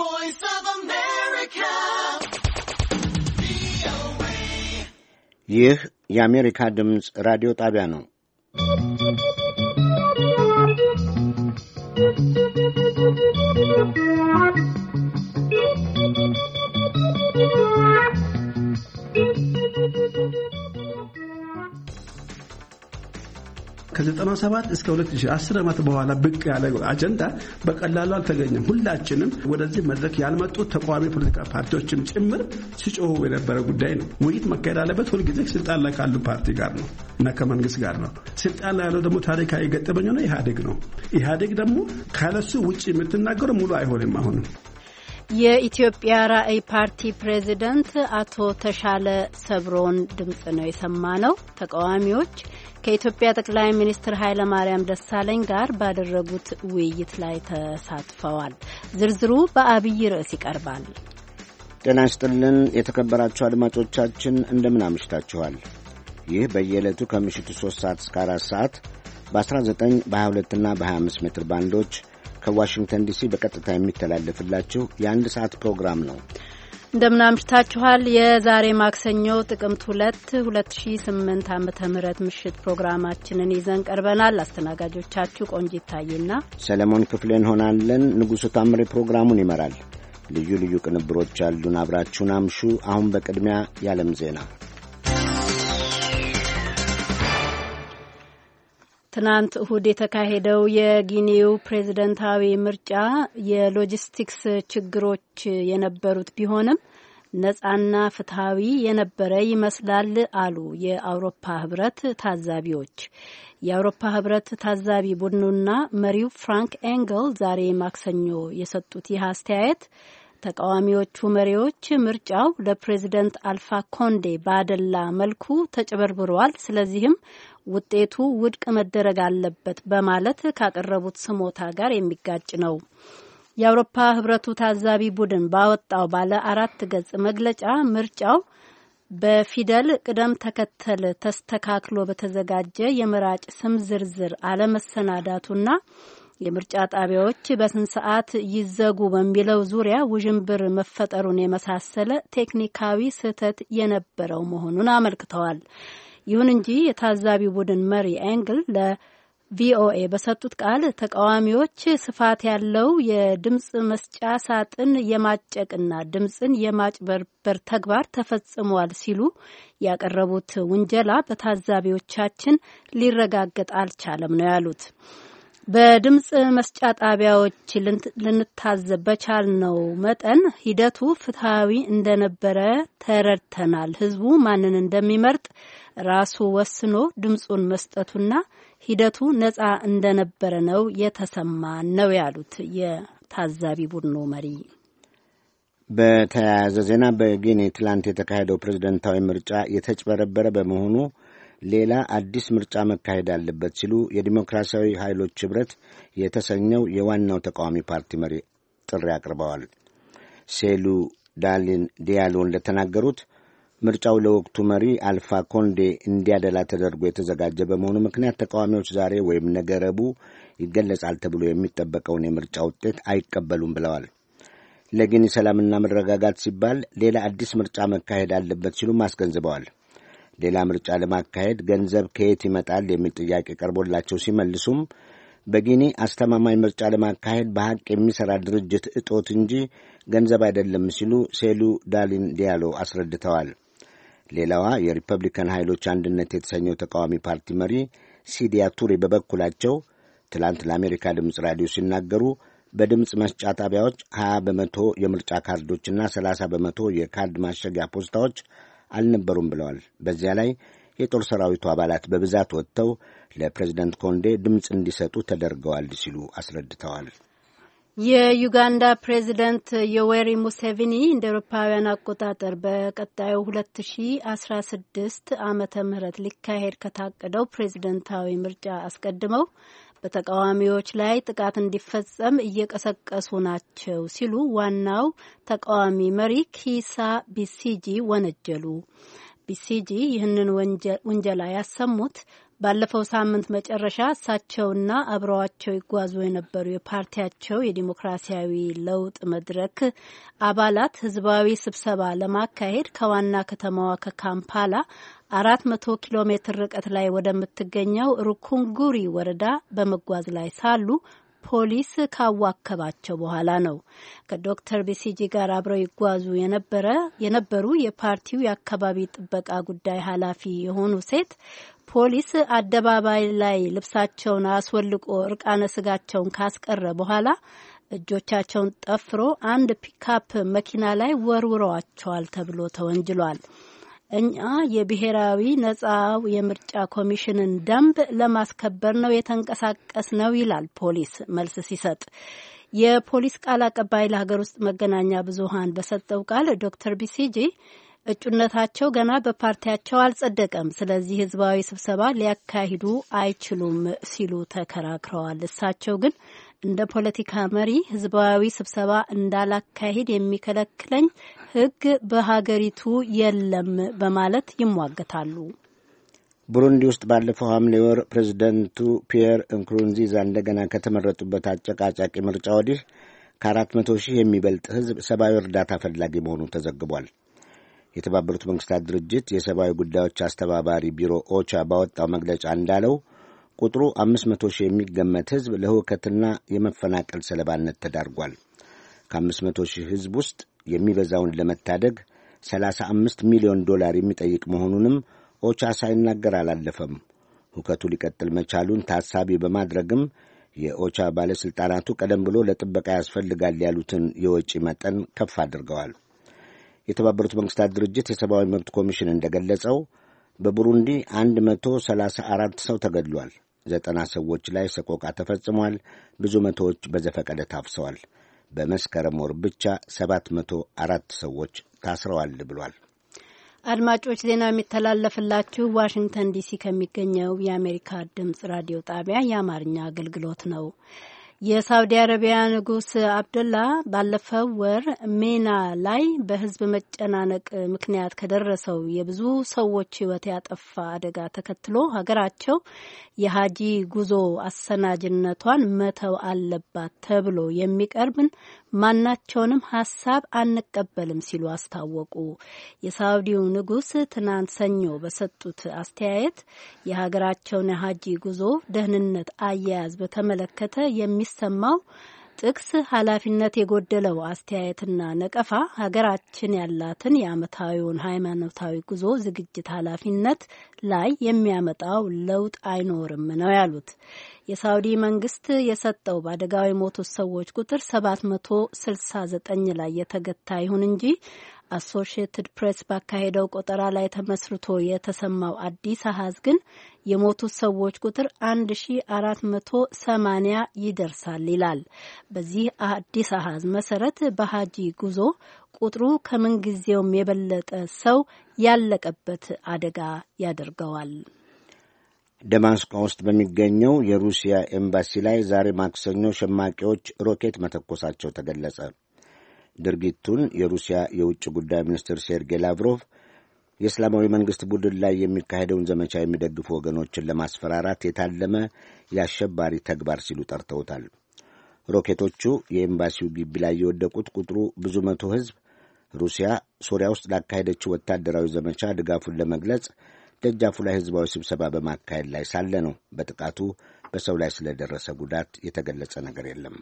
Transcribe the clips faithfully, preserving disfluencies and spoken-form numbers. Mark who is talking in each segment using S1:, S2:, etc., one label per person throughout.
S1: voice of America.
S2: ይህ የአሜሪካ ድምፅ ራዲዮ ጣቢያ ነው።
S3: ከዘጠና ሰባት እስከ ሁለት ሺህ አስር ዓመት በኋላ ብቅ ያለ አጀንዳ በቀላሉ አልተገኘም። ሁላችንም ወደዚህ መድረክ ያልመጡት ተቋሚ ፖለቲካ ፓርቲዎችም ጭምር ሲጮሁ የነበረ ጉዳይ ነው። ውይይት መካሄድ አለበት ሁልጊዜ ስልጣን ላይ ካሉ ፓርቲ ጋር ነው እና ከመንግስት ጋር ነው። ስልጣን ላይ ያለው ደግሞ ታሪካዊ ገጠመኝ ነው ኢህአዴግ ነው። ኢህአዴግ ደግሞ ካለሱ ውጪ የምትናገረው ሙሉ አይሆንም። አሁን
S4: የኢትዮጵያ ራዕይ ፓርቲ ፕሬዝዳንት አቶ ተሻለ ሰብሮን ድምጽ ነው የሰማነው። ተቃዋሚዎች ከኢትዮጵያ ጠቅላይ ሚኒስትር ኃይለ ማርያም ደሳለኝ ጋር ባደረጉት ውይይት ላይ ተሳትፈዋል። ዝርዝሩ በአብይ ርዕስ ይቀርባል።
S2: ጤና ይስጥልን የተከበራችሁ አድማጮቻችን እንደምን አምሽታችኋል። ይህ በየዕለቱ ከምሽቱ ሶስት ሰዓት እስከ አራት ሰዓት በ19 በ22 እና በ25 ሜትር ባንዶች ከዋሽንግተን ዲሲ በቀጥታ የሚተላለፍላችሁ የአንድ ሰዓት ፕሮግራም ነው።
S4: እንደምን አምሽታችኋል። የዛሬ ማክሰኞ ጥቅምት ሁለት ሁለት ሺህ ስምንት ዓመተ ምህረት ምሽት ፕሮግራማችንን ይዘን ቀርበናል። አስተናጋጆቻችሁ ቆንጂት ታዬና
S2: ሰለሞን ክፍሌ እንሆናለን። ንጉሱ ታምሬ ፕሮግራሙን ይመራል። ልዩ ልዩ ቅንብሮች ያሉን፣ አብራችሁን አምሹ። አሁን በቅድሚያ የዓለም ዜና።
S4: ትናንት እሁድ የተካሄደው የጊኒው ፕሬዝደንታዊ ምርጫ የሎጂስቲክስ ችግሮች የነበሩት ቢሆንም ነጻና ፍትሃዊ የነበረ ይመስላል አሉ የአውሮፓ ህብረት ታዛቢዎች። የአውሮፓ ህብረት ታዛቢ ቡድኑና መሪው ፍራንክ ኤንግል ዛሬ ማክሰኞ የሰጡት ይህ አስተያየት ተቃዋሚዎቹ መሪዎች ምርጫው ለፕሬዝደንት አልፋ ኮንዴ ባደላ መልኩ ተጨበርብሯል፣ ስለዚህም ውጤቱ ውድቅ መደረግ አለበት በማለት ካቀረቡት ስሞታ ጋር የሚጋጭ ነው። የአውሮፓ ህብረቱ ታዛቢ ቡድን ባወጣው ባለ አራት ገጽ መግለጫ ምርጫው በፊደል ቅደም ተከተል ተስተካክሎ በተዘጋጀ የመራጭ ስም ዝርዝር አለመሰናዳቱና የምርጫ ጣቢያዎች በስንት ሰዓት ይዘጉ በሚለው ዙሪያ ውዥንብር መፈጠሩን የመሳሰለ ቴክኒካዊ ስህተት የነበረው መሆኑን አመልክተዋል። ይሁን እንጂ የታዛቢ ቡድን መሪ ኤንግል ለቪኦኤ በሰጡት ቃል ተቃዋሚዎች ስፋት ያለው የድምጽ መስጫ ሳጥን የማጨቅና ድምጽን የማጭበርበር ተግባር ተፈጽሟል ሲሉ ያቀረቡት ውንጀላ በታዛቢዎቻችን ሊረጋገጥ አልቻለም ነው ያሉት። በድምጽ መስጫ ጣቢያዎች ልንታዘብ በቻልነው መጠን ሂደቱ ፍትሃዊ እንደነበረ ተረድተናል። ህዝቡ ማንን እንደሚመርጥ ራሱ ወስኖ ድምጹን መስጠቱና ሂደቱ ነጻ እንደነበረ ነው የተሰማን ነው ያሉት የታዛቢ ቡድኑ መሪ።
S2: በተያያዘ ዜና በጊኒ ትላንት የተካሄደው ፕሬዝደንታዊ ምርጫ የተጭበረበረ በመሆኑ ሌላ አዲስ ምርጫ መካሄድ አለበት ሲሉ የዲሞክራሲያዊ ኃይሎች ህብረት የተሰኘው የዋናው ተቃዋሚ ፓርቲ መሪ ጥሪ አቅርበዋል። ሴሉ ዳሊን ዲያሎ እንደተናገሩት ምርጫው ለወቅቱ መሪ አልፋ ኮንዴ እንዲያደላ ተደርጎ የተዘጋጀ በመሆኑ ምክንያት ተቃዋሚዎች ዛሬ ወይም ነገ ረቡዕ ይገለጻል ተብሎ የሚጠበቀውን የምርጫ ውጤት አይቀበሉም ብለዋል። ለጊኒ ሰላምና መረጋጋት ሲባል ሌላ አዲስ ምርጫ መካሄድ አለበት ሲሉም አስገንዝበዋል። ሌላ ምርጫ ለማካሄድ ገንዘብ ከየት ይመጣል የሚል ጥያቄ ቀርቦላቸው ሲመልሱም በጊኒ አስተማማኝ ምርጫ ለማካሄድ በሐቅ የሚሠራ ድርጅት እጦት እንጂ ገንዘብ አይደለም ሲሉ ሴሉ ዳሊን ዲያሎ አስረድተዋል። ሌላዋ የሪፐብሊካን ኃይሎች አንድነት የተሰኘው ተቃዋሚ ፓርቲ መሪ ሲዲያ ቱሪ በበኩላቸው ትላንት ለአሜሪካ ድምፅ ራዲዮ ሲናገሩ በድምፅ መስጫ ጣቢያዎች ሀያ በመቶ የምርጫ ካርዶችና ሰላሳ በመቶ የካርድ ማሸጊያ ፖስታዎች አልነበሩም ብለዋል። በዚያ ላይ የጦር ሰራዊቱ አባላት በብዛት ወጥተው ለፕሬዝደንት ኮንዴ ድምፅ እንዲሰጡ ተደርገዋል ሲሉ አስረድተዋል።
S4: የዩጋንዳ ፕሬዝደንት ዮዌሪ ሙሴቪኒ እንደ አውሮፓውያን አቆጣጠር በቀጣዩ ሁለት ሺህ አስራ ስድስት ዓመተ ምህረት ሊካሄድ ከታቀደው ፕሬዝደንታዊ ምርጫ አስቀድመው በተቃዋሚዎች ላይ ጥቃት እንዲፈጸም እየቀሰቀሱ ናቸው ሲሉ ዋናው ተቃዋሚ መሪ ኪሳ ቢሲጂ ወነጀሉ። ቢሲጂ ይህንን ውንጀላ ያሰሙት ባለፈው ሳምንት መጨረሻ እሳቸውና አብረዋቸው ይጓዙ የነበሩ የፓርቲያቸው የዲሞክራሲያዊ ለውጥ መድረክ አባላት ህዝባዊ ስብሰባ ለማካሄድ ከዋና ከተማዋ ከካምፓላ አራት መቶ ኪሎ ሜትር ርቀት ላይ ወደምትገኘው ሩኩንጉሪ ወረዳ በመጓዝ ላይ ሳሉ ፖሊስ ካዋከባቸው በኋላ ነው። ከዶክተር ቢሲጂ ጋር አብረው ይጓዙ የነበረ የነበሩ የፓርቲው የአካባቢ ጥበቃ ጉዳይ ኃላፊ የሆኑ ሴት ፖሊስ አደባባይ ላይ ልብሳቸውን አስወልቆ እርቃነ ስጋቸውን ካስቀረ በኋላ እጆቻቸውን ጠፍሮ አንድ ፒካፕ መኪና ላይ ወርውረዋቸዋል ተብሎ ተወንጅሏል። እኛ የብሔራዊ ነጻው የምርጫ ኮሚሽንን ደንብ ለማስከበር ነው የተንቀሳቀስ ነው ይላል ፖሊስ መልስ ሲሰጥ። የፖሊስ ቃል አቀባይ ለሀገር ውስጥ መገናኛ ብዙሃን በሰጠው ቃል ዶክተር ቢሲጂ እጩነታቸው ገና በፓርቲያቸው አልጸደቀም፣ ስለዚህ ህዝባዊ ስብሰባ ሊያካሂዱ አይችሉም ሲሉ ተከራክረዋል። እሳቸው ግን እንደ ፖለቲካ መሪ ህዝባዊ ስብሰባ እንዳላካሂድ የሚከለክለኝ ህግ በሀገሪቱ የለም በማለት ይሟገታሉ።
S2: ቡሩንዲ ውስጥ ባለፈው ሐምሌ ወር ፕሬዚደንቱ ፒየር እንክሩንዚዛ እንደገና ከተመረጡበት አጨቃጫቂ ምርጫ ወዲህ ከአራት መቶ ሺህ የሚበልጥ ህዝብ ሰብአዊ እርዳታ ፈላጊ መሆኑ ተዘግቧል። የተባበሩት መንግስታት ድርጅት የሰብአዊ ጉዳዮች አስተባባሪ ቢሮ ኦቻ ባወጣው መግለጫ እንዳለው ቁጥሩ አምስት መቶ ሺህ የሚገመት ህዝብ ለሁከትና የመፈናቀል ሰለባነት ተዳርጓል። ከአምስት መቶ ሺህ ህዝብ ውስጥ የሚበዛውን ለመታደግ ሰላሳ አምስት ሚሊዮን ዶላር የሚጠይቅ መሆኑንም ኦቻ ሳይናገር አላለፈም። ሁከቱ ሊቀጥል መቻሉን ታሳቢ በማድረግም የኦቻ ባለሥልጣናቱ ቀደም ብሎ ለጥበቃ ያስፈልጋል ያሉትን የወጪ መጠን ከፍ አድርገዋል። የተባበሩት መንግስታት ድርጅት የሰብአዊ መብት ኮሚሽን እንደገለጸው በቡሩንዲ አንድ መቶ ሰላሳ አራት ሰው ተገድሏል። ዘጠና ሰዎች ላይ ሰቆቃ ተፈጽሟል። ብዙ መቶዎች በዘፈቀደ ታፍሰዋል። በመስከረም ወር ብቻ ሰባት መቶ አራት ሰዎች ታስረዋል ብሏል።
S4: አድማጮች ዜና የሚተላለፍላችሁ ዋሽንግተን ዲሲ ከሚገኘው የአሜሪካ ድምጽ ራዲዮ ጣቢያ የአማርኛ አገልግሎት ነው። የሳውዲ አረቢያ ንጉስ አብደላ ባለፈው ወር ሜና ላይ በህዝብ መጨናነቅ ምክንያት ከደረሰው የብዙ ሰዎች ህይወት ያጠፋ አደጋ ተከትሎ ሀገራቸው የሀጂ ጉዞ አሰናጅነቷን መተው አለባት ተብሎ የሚቀርብን ማናቸውንም ሀሳብ አንቀበልም ሲሉ አስታወቁ። የሳውዲው ንጉስ ትናንት ሰኞ በሰጡት አስተያየት የሀገራቸውን የሀጂ ጉዞ ደህንነት አያያዝ በተመለከተ የሚሰማው ጥቅስ ኃላፊነት የጎደለው አስተያየትና ነቀፋ ሀገራችን ያላትን የዓመታዊውን ሃይማኖታዊ ጉዞ ዝግጅት ኃላፊነት ላይ የሚያመጣው ለውጥ አይኖርም ነው ያሉት። የሳውዲ መንግስት የሰጠው በአደጋው የሞቱት ሰዎች ቁጥር ሰባት መቶ ስልሳ ዘጠኝ ላይ የተገታ ይሁን እንጂ አሶሺየትድ ፕሬስ ባካሄደው ቆጠራ ላይ ተመስርቶ የተሰማው አዲስ አሃዝ ግን የሞቱት ሰዎች ቁጥር አንድ ሺ አራት መቶ ሰማኒያ ይደርሳል ይላል። በዚህ አዲስ አሃዝ መሰረት በሀጂ ጉዞ ቁጥሩ ከምንጊዜውም የበለጠ ሰው ያለቀበት አደጋ ያደርገዋል።
S2: ደማስቆ ውስጥ በሚገኘው የሩሲያ ኤምባሲ ላይ ዛሬ ማክሰኞ ሸማቂዎች ሮኬት መተኮሳቸው ተገለጸ። ድርጊቱን የሩሲያ የውጭ ጉዳይ ሚኒስትር ሴርጌይ ላቭሮቭ የእስላማዊ መንግስት ቡድን ላይ የሚካሄደውን ዘመቻ የሚደግፉ ወገኖችን ለማስፈራራት የታለመ የአሸባሪ ተግባር ሲሉ ጠርተውታል። ሮኬቶቹ የኤምባሲው ግቢ ላይ የወደቁት ቁጥሩ ብዙ መቶ ሕዝብ ሩሲያ ሶሪያ ውስጥ ላካሄደችው ወታደራዊ ዘመቻ ድጋፉን ለመግለጽ ደጃፉ ላይ ህዝባዊ ስብሰባ በማካሄድ ላይ ሳለ ነው። በጥቃቱ በሰው ላይ ስለደረሰ ጉዳት የተገለጸ ነገር የለም።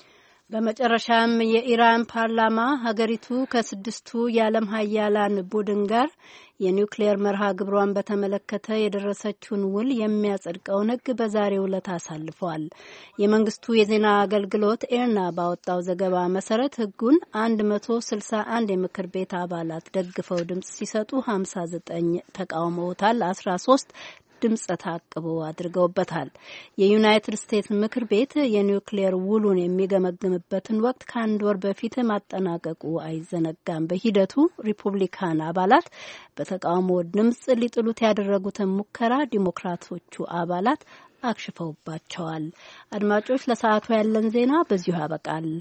S4: በመጨረሻም የኢራን ፓርላማ ሀገሪቱ ከስድስቱ የዓለም ሀያላን ቡድን ጋር የኒውክሌር መርሃ ግብሯን በተመለከተ የደረሰችውን ውል የሚያጸድቀውን ሕግ በዛሬው ዕለት አሳልፈዋል። የመንግስቱ የዜና አገልግሎት ኤርና ባወጣው ዘገባ መሰረት ሕጉን አንድ መቶ ስልሳ አንድ የምክር ቤት አባላት ደግፈው ድምጽ ሲሰጡ ሀምሳ ዘጠኝ ተቃውመውታል። አስራ ሶስት ድምጽ ታቅቦ አድርገውበታል። የዩናይትድ ስቴትስ ምክር ቤት የኒውክሌር ውሉን የሚገመግምበትን ወቅት ከአንድ ወር በፊት ማጠናቀቁ አይዘነጋም። በሂደቱ ሪፑብሊካን አባላት በተቃውሞ ድምጽ ሊጥሉት ያደረጉትን ሙከራ ዲሞክራቶቹ አባላት አክሽፈውባቸዋል። አድማጮች፣ ለሰዓቱ ያለን ዜና በዚሁ ያበቃል።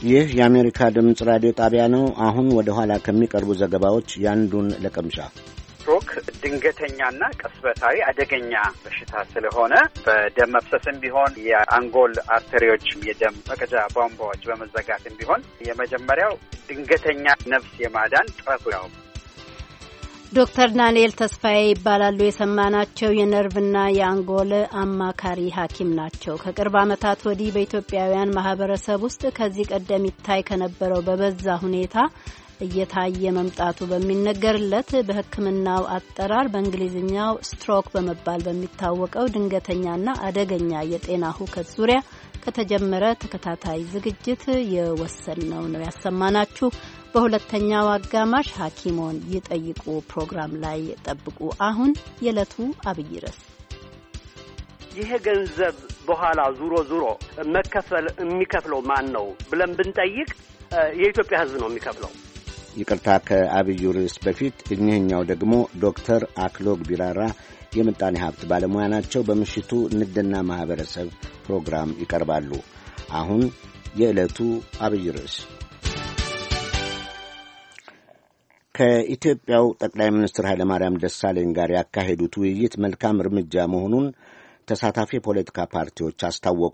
S2: ይህ የአሜሪካ ድምፅ ራዲዮ ጣቢያ ነው። አሁን ወደ ኋላ ከሚቀርቡ ዘገባዎች ያንዱን ለቀምሻ።
S5: ስትሮክ ድንገተኛና ቀስበታዊ አደገኛ በሽታ ስለሆነ በደም መፍሰስም ቢሆን የአንጎል አርተሪዎች የደም መቅጃ ቧንቧዎች በመዘጋትም ቢሆን የመጀመሪያው ድንገተኛ ነፍስ የማዳን ጥረቱ ነው።
S4: ዶክተር ዳንኤል ተስፋዬ ይባላሉ። የሰማናቸው የነርቭና የአንጎል አማካሪ ሐኪም ናቸው። ከቅርብ ዓመታት ወዲህ በኢትዮጵያውያን ማህበረሰብ ውስጥ ከዚህ ቀደም ይታይ ከነበረው በበዛ ሁኔታ እየታየ መምጣቱ በሚነገርለት በሕክምናው አጠራር በእንግሊዝኛው ስትሮክ በመባል በሚታወቀው ድንገተኛና አደገኛ የጤና ሁከት ዙሪያ ከተጀመረ ተከታታይ ዝግጅት የወሰድነው ነው ያሰማናችሁ። በሁለተኛው አጋማሽ ሐኪሞን ይጠይቁ ፕሮግራም ላይ ጠብቁ። አሁን የዕለቱ አብይ ርዕስ።
S6: ይሄ ገንዘብ በኋላ ዙሮ ዙሮ መከፈል የሚከፍለው ማን ነው ብለን ብንጠይቅ የኢትዮጵያ ሕዝብ ነው የሚከፍለው።
S2: ይቅርታ፣ ከአብዩ ርዕስ በፊት እኚህኛው ደግሞ ዶክተር አክሎግ ቢራራ የምጣኔ ሀብት ባለሙያ ናቸው። በምሽቱ ንግድና ማህበረሰብ ፕሮግራም ይቀርባሉ። አሁን የዕለቱ አብይ ርዕስ ከኢትዮጵያው ጠቅላይ ሚኒስትር ኃይለማርያም ደሳለኝ ጋር ያካሄዱት ውይይት መልካም እርምጃ መሆኑን ተሳታፊ የፖለቲካ ፓርቲዎች አስታወቁ።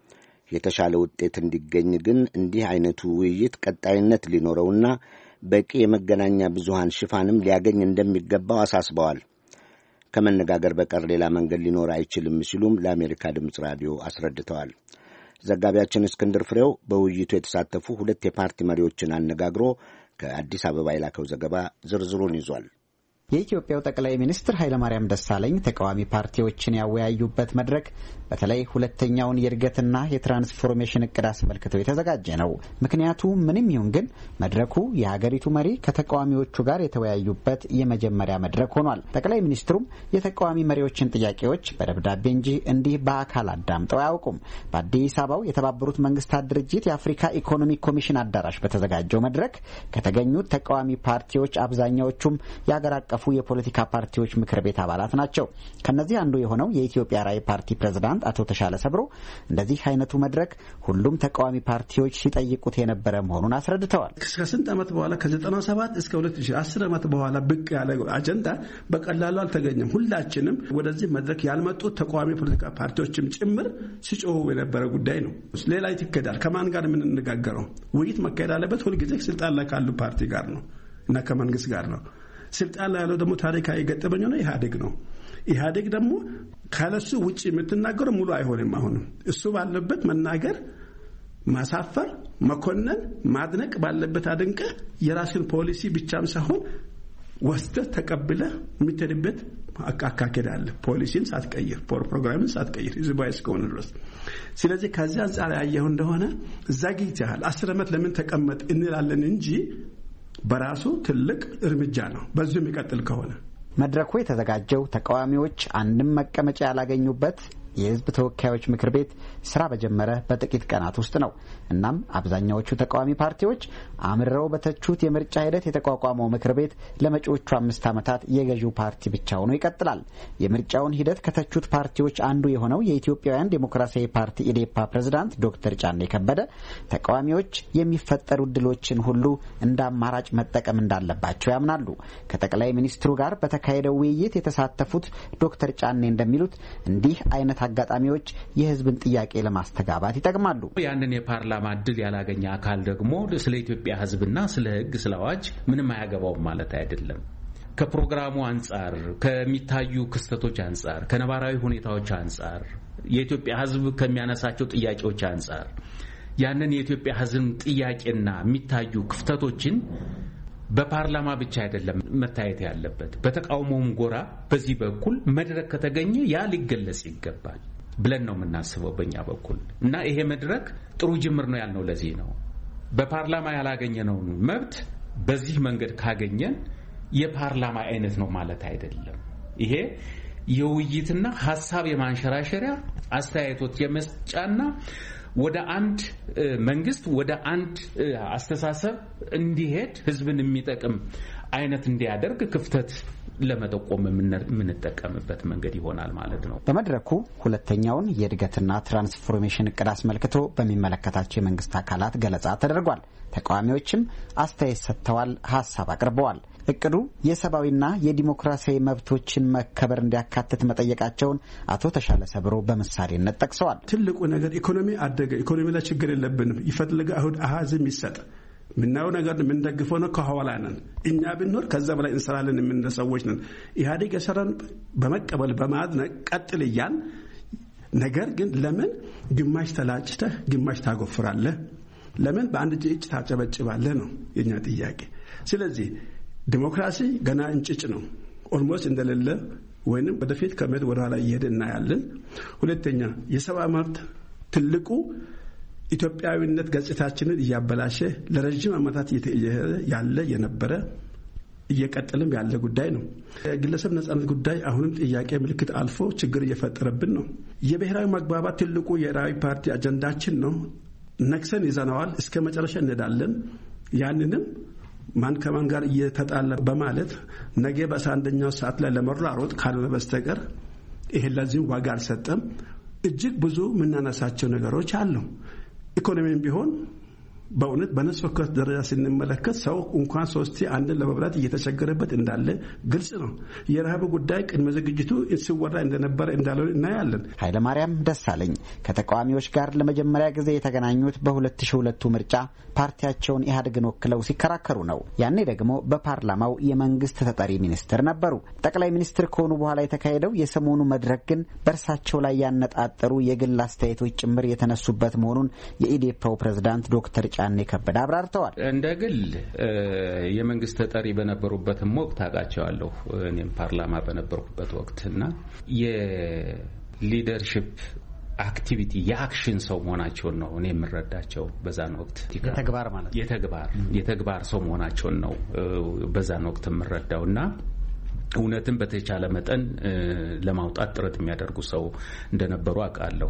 S2: የተሻለ ውጤት እንዲገኝ ግን እንዲህ አይነቱ ውይይት ቀጣይነት ሊኖረውና በቂ የመገናኛ ብዙሃን ሽፋንም ሊያገኝ እንደሚገባው አሳስበዋል። ከመነጋገር በቀር ሌላ መንገድ ሊኖር አይችልም ሲሉም ለአሜሪካ ድምፅ ራዲዮ አስረድተዋል። ዘጋቢያችን እስክንድር ፍሬው በውይይቱ የተሳተፉ ሁለት የፓርቲ መሪዎችን አነጋግሮ ከአዲስ አበባ የላከው ዘገባ ዝርዝሩን ይዟል።
S7: የኢትዮጵያው ጠቅላይ ሚኒስትር ኃይለማርያም ደሳለኝ ተቃዋሚ ፓርቲዎችን ያወያዩበት መድረክ በተለይ ሁለተኛውን የእድገትና የትራንስፎርሜሽን እቅድ አስመልክቶ የተዘጋጀ ነው። ምክንያቱ ምንም ይሁን ግን መድረኩ የሀገሪቱ መሪ ከተቃዋሚዎቹ ጋር የተወያዩበት የመጀመሪያ መድረክ ሆኗል። ጠቅላይ ሚኒስትሩም የተቃዋሚ መሪዎችን ጥያቄዎች በደብዳቤ እንጂ እንዲህ በአካል አዳምጠው አያውቁም። በአዲስ አበባው የተባበሩት መንግስታት ድርጅት የአፍሪካ ኢኮኖሚ ኮሚሽን አዳራሽ በተዘጋጀው መድረክ ከተገኙት ተቃዋሚ ፓርቲዎች አብዛኛዎቹም የአገር አቀፉ የፖለቲካ ፓርቲዎች ምክር ቤት አባላት ናቸው። ከነዚህ አንዱ የሆነው የኢትዮጵያ ራዕይ ፓርቲ ፕሬዝዳንት አቶ ተሻለ ሰብሮ እንደዚህ አይነቱ መድረክ ሁሉም ተቃዋሚ ፓርቲዎች ሲጠይቁት የነበረ መሆኑን አስረድተዋል።
S3: ከስንት ዓመት በኋላ ከዘጠና ሰባት እስከ ሁለት ሺህ አስር ዓመት በኋላ ብቅ ያለ አጀንዳ በቀላሉ አልተገኘም። ሁላችንም ወደዚህ መድረክ ያልመጡት ተቃዋሚ ፖለቲካ ፓርቲዎችም ጭምር ሲጮሁ የነበረ ጉዳይ ነው። ሌላ ይትከዳል። ከማን ጋር ምን እንነጋገረው? ውይይት መካሄድ አለበት። ሁልጊዜ ስልጣን ላይ ካሉ ፓርቲ ጋር ነው እና ከመንግስት ጋር ነው። ስልጣን ላይ ያለው ደግሞ ታሪካዊ ገጠመኝ ነው ኢህአዴግ ነው። ኢህአዴግ ደግሞ ካለሱ ውጪ የምትናገረው ሙሉ አይሆንም። አሁንም እሱ ባለበት መናገር፣ ማሳፈር፣ መኮነን፣ ማድነቅ ባለበት አድንቀ የራስን ፖሊሲ ብቻም ሳይሆን ወስደህ ተቀብለህ የምትሄድበት አካሄድ አለ። ፖሊሲን ሳትቀይር፣ ፕሮግራምን ሳትቀይር ህዝባዊ እስከሆነ ድረስ። ስለዚህ ከዚህ አንጻር ያየው እንደሆነ ዘግይተሃል፣ አስር ዓመት ለምን ተቀመጥ እንላለን እንጂ በራሱ ትልቅ እርምጃ ነው። በዚሁ የሚቀጥል ከሆነ
S7: መድረኩ የተዘጋጀው ተቃዋሚዎች አንድም መቀመጫ ያላገኙበት የህዝብ ተወካዮች ምክር ቤት ስራ በጀመረ በጥቂት ቀናት ውስጥ ነው። እናም አብዛኛዎቹ ተቃዋሚ ፓርቲዎች አምርረው በተቹት የምርጫ ሂደት የተቋቋመው ምክር ቤት ለመጪዎቹ አምስት ዓመታት የገዢው ፓርቲ ብቻ ሆኖ ይቀጥላል። የምርጫውን ሂደት ከተቹት ፓርቲዎች አንዱ የሆነው የኢትዮጵያውያን ዴሞክራሲያዊ ፓርቲ ኢዴፓ ፕሬዝዳንት ዶክተር ጫኔ ከበደ ተቃዋሚዎች የሚፈጠሩ እድሎችን ሁሉ እንደ አማራጭ መጠቀም እንዳለባቸው ያምናሉ። ከጠቅላይ ሚኒስትሩ ጋር በተካሄደው ውይይት የተሳተፉት ዶክተር ጫኔ እንደሚሉት እንዲህ አይነት አጋጣሚዎች የህዝብን ጥያቄ ለማስተጋባት ይጠቅማሉ።
S8: ያንን የፓርላማ እድል ያላገኘ አካል ደግሞ ስለ ኢትዮጵያ ህዝብና ስለ ህግ ስለ አዋጅ ምንም አያገባውም ማለት አይደለም። ከፕሮግራሙ አንጻር፣ ከሚታዩ ክስተቶች አንጻር፣ ከነባራዊ ሁኔታዎች አንጻር፣ የኢትዮጵያ ህዝብ ከሚያነሳቸው ጥያቄዎች አንጻር ያንን የኢትዮጵያ ህዝብ ጥያቄና የሚታዩ ክፍተቶችን በፓርላማ ብቻ አይደለም መታየት ያለበት። በተቃውሞም ጎራ በዚህ በኩል መድረክ ከተገኘ ያ ሊገለጽ ይገባል ብለን ነው የምናስበው በእኛ በኩል እና ይሄ መድረክ ጥሩ ጅምር ነው ያልነው ለዚህ ነው። በፓርላማ ያላገኘነውን መብት በዚህ መንገድ ካገኘን የፓርላማ አይነት ነው ማለት አይደለም። ይሄ የውይይትና ሐሳብ የማንሸራሸሪያ አስተያየቶች የመስጫና ወደ አንድ መንግስት ወደ አንድ አስተሳሰብ እንዲሄድ ህዝብን የሚጠቅም አይነት እንዲያደርግ ክፍተት ለመጠቆም የምንጠቀምበት መንገድ ይሆናል ማለት ነው።
S7: በመድረኩ ሁለተኛውን የእድገትና ትራንስፎርሜሽን እቅድ አስመልክቶ በሚመለከታቸው የመንግስት አካላት ገለጻ ተደርጓል። ተቃዋሚዎችም አስተያየት ሰጥተዋል፣ ሀሳብ አቅርበዋል። እቅዱ የሰብአዊና የዲሞክራሲያዊ መብቶችን መከበር እንዲያካትት መጠየቃቸውን አቶ ተሻለ ሰብሮ በምሳሌነት ጠቅሰዋል።
S3: ትልቁ ነገር ኢኮኖሚ አደገ፣ ኢኮኖሚ ላይ ችግር የለብንም፣ ይፈልገ አሁን አሃዝም ይሰጥ ምናው ነገር ምን ደግፈው ነው ከኋላ ነን እኛ ብንኖር ከዛ በላይ እንሰራለን ምን ሰዎች ነን። ኢህአዴግ የሰራን በመቀበል በማድነቅ ቀጥልያን። ነገር ግን ለምን ግማሽ ተላጭተህ ግማሽ ታጎፍራለህ? ለምን በአንድ እጅ ታጨበጭባለህ ነው የኛ ጥያቄ። ስለዚህ ዲሞክራሲ ገና እንጭጭ ነው፣ ኦልሞስት እንደሌለ ወይንም ወደፊት ከመሄድ ወደ ኋላ እየሄደ እናያለን። ሁለተኛ የሰብአዊ መብት ትልቁ ኢትዮጵያዊነት ገጽታችንን እያበላሸ ለረጅም ዓመታት ያለ የነበረ እየቀጠለም ያለ ጉዳይ ነው። የግለሰብ ነጻነት ጉዳይ አሁንም ጥያቄ ምልክት አልፎ ችግር እየፈጠረብን ነው። የብሔራዊ መግባባት ትልቁ የራዕይ ፓርቲ አጀንዳችን ነው። ነክሰን ይዘናዋል፣ እስከ መጨረሻ እንሄዳለን። ያንንም ማን ከማን ጋር እየተጣላ በማለት ነገ በአንደኛው ሰዓት ላይ ለመሯሮጥ ካልሆነ በስተቀር ይሄ ለዚህ ዋጋ አልሰጠም። እጅግ ብዙ ምናነሳቸው ነገሮች አሉ። ኢኮኖሚም ቢሆን በእውነት በነፍስ ወከፍ ደረጃ ስንመለከት ሰው እንኳን ሶስት አንድን ለመብላት እየተቸገረበት እንዳለ ግልጽ ነው። የረሃብ ጉዳይ ቅድመ ዝግጅቱ ሲወራ እንደነበረ እንዳለው እናያለን።
S7: ኃይለ ማርያም ደሳለኝ ከተቃዋሚዎች ጋር ለመጀመሪያ ጊዜ የተገናኙት በሁለት ሺህ ሁለት ምርጫ ፓርቲያቸውን ኢህአዴግን ወክለው ሲከራከሩ ነው። ያኔ ደግሞ በፓርላማው የመንግስት ተጠሪ ሚኒስትር ነበሩ። ጠቅላይ ሚኒስትር ከሆኑ በኋላ የተካሄደው የሰሞኑ መድረክ ግን በእርሳቸው ላይ ያነጣጠሩ የግል አስተያየቶች ጭምር የተነሱበት መሆኑን የኢዴፓው ፕሬዝዳንት ዶክተር ጫኔ ከበደ አብራርተዋል።
S8: እንደ ግል የመንግስት ተጠሪ በነበሩበትም ወቅት አውቃቸዋለሁ። እኔም ፓርላማ በነበርኩበት ወቅትና የሊደርሺፕ አክቲቪቲ የአክሽን ሰው መሆናቸውን ነው እኔ የምረዳቸው። በዛን ወቅት
S7: የተግባር ማለት
S8: የተግባር የተግባር ሰው መሆናቸውን ነው በዛን ወቅት የምረዳውና እውነትን በተቻለ መጠን ለማውጣት ጥረት የሚያደርጉ ሰው እንደነበሩ አውቃለሁ።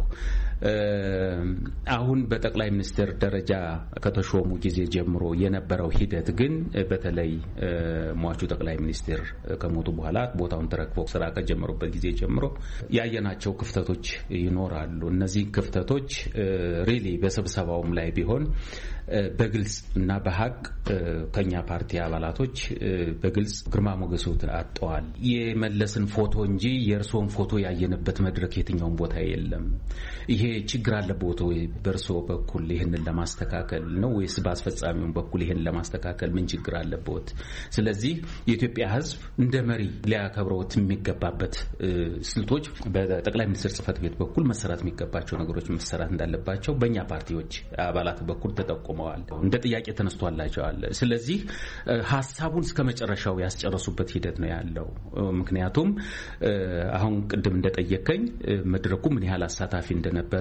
S8: አሁን በጠቅላይ ሚኒስትር ደረጃ ከተሾሙ ጊዜ ጀምሮ የነበረው ሂደት ግን በተለይ ሟቹ ጠቅላይ ሚኒስትር ከሞቱ በኋላ ቦታውን ተረክበው ስራ ከጀመሩበት ጊዜ ጀምሮ ያየናቸው ክፍተቶች ይኖራሉ። እነዚህ ክፍተቶች ሪሊ በስብሰባውም ላይ ቢሆን በግልጽ እና በሐቅ ከኛ ፓርቲ አባላቶች በግልጽ ግርማ ሞገሱ አጥተዋል። የመለስን ፎቶ እንጂ የእርሶን ፎቶ ያየንበት መድረክ የትኛውን ቦታ የለም። ይሄ ችግር አለበት ወይ በእርሶ በኩል ይሄንን ለማስተካከል ነው ወይስ በአስፈጻሚው በኩል ይሄንን ለማስተካከል ምን ችግር አለበት? ስለዚህ የኢትዮጵያ ሕዝብ እንደ መሪ ሊያከብረውት የሚገባበት ስልቶች በጠቅላይ ሚኒስትር ጽፈት ቤት በኩል መሰራት የሚገባቸው ነገሮች መሰራት እንዳለባቸው በእኛ ፓርቲዎች አባላት በኩል ተጠቁመዋል። እንደ ጥያቄ ተነስቷላቸዋል። ስለዚህ ሐሳቡን እስከ መጨረሻው ያስጨረሱበት ሂደት ነው ያለው። ምክንያቱም አሁን ቅድም እንደጠየቀኝ መድረኩ ምን ያህል አሳታፊ እንደነበረ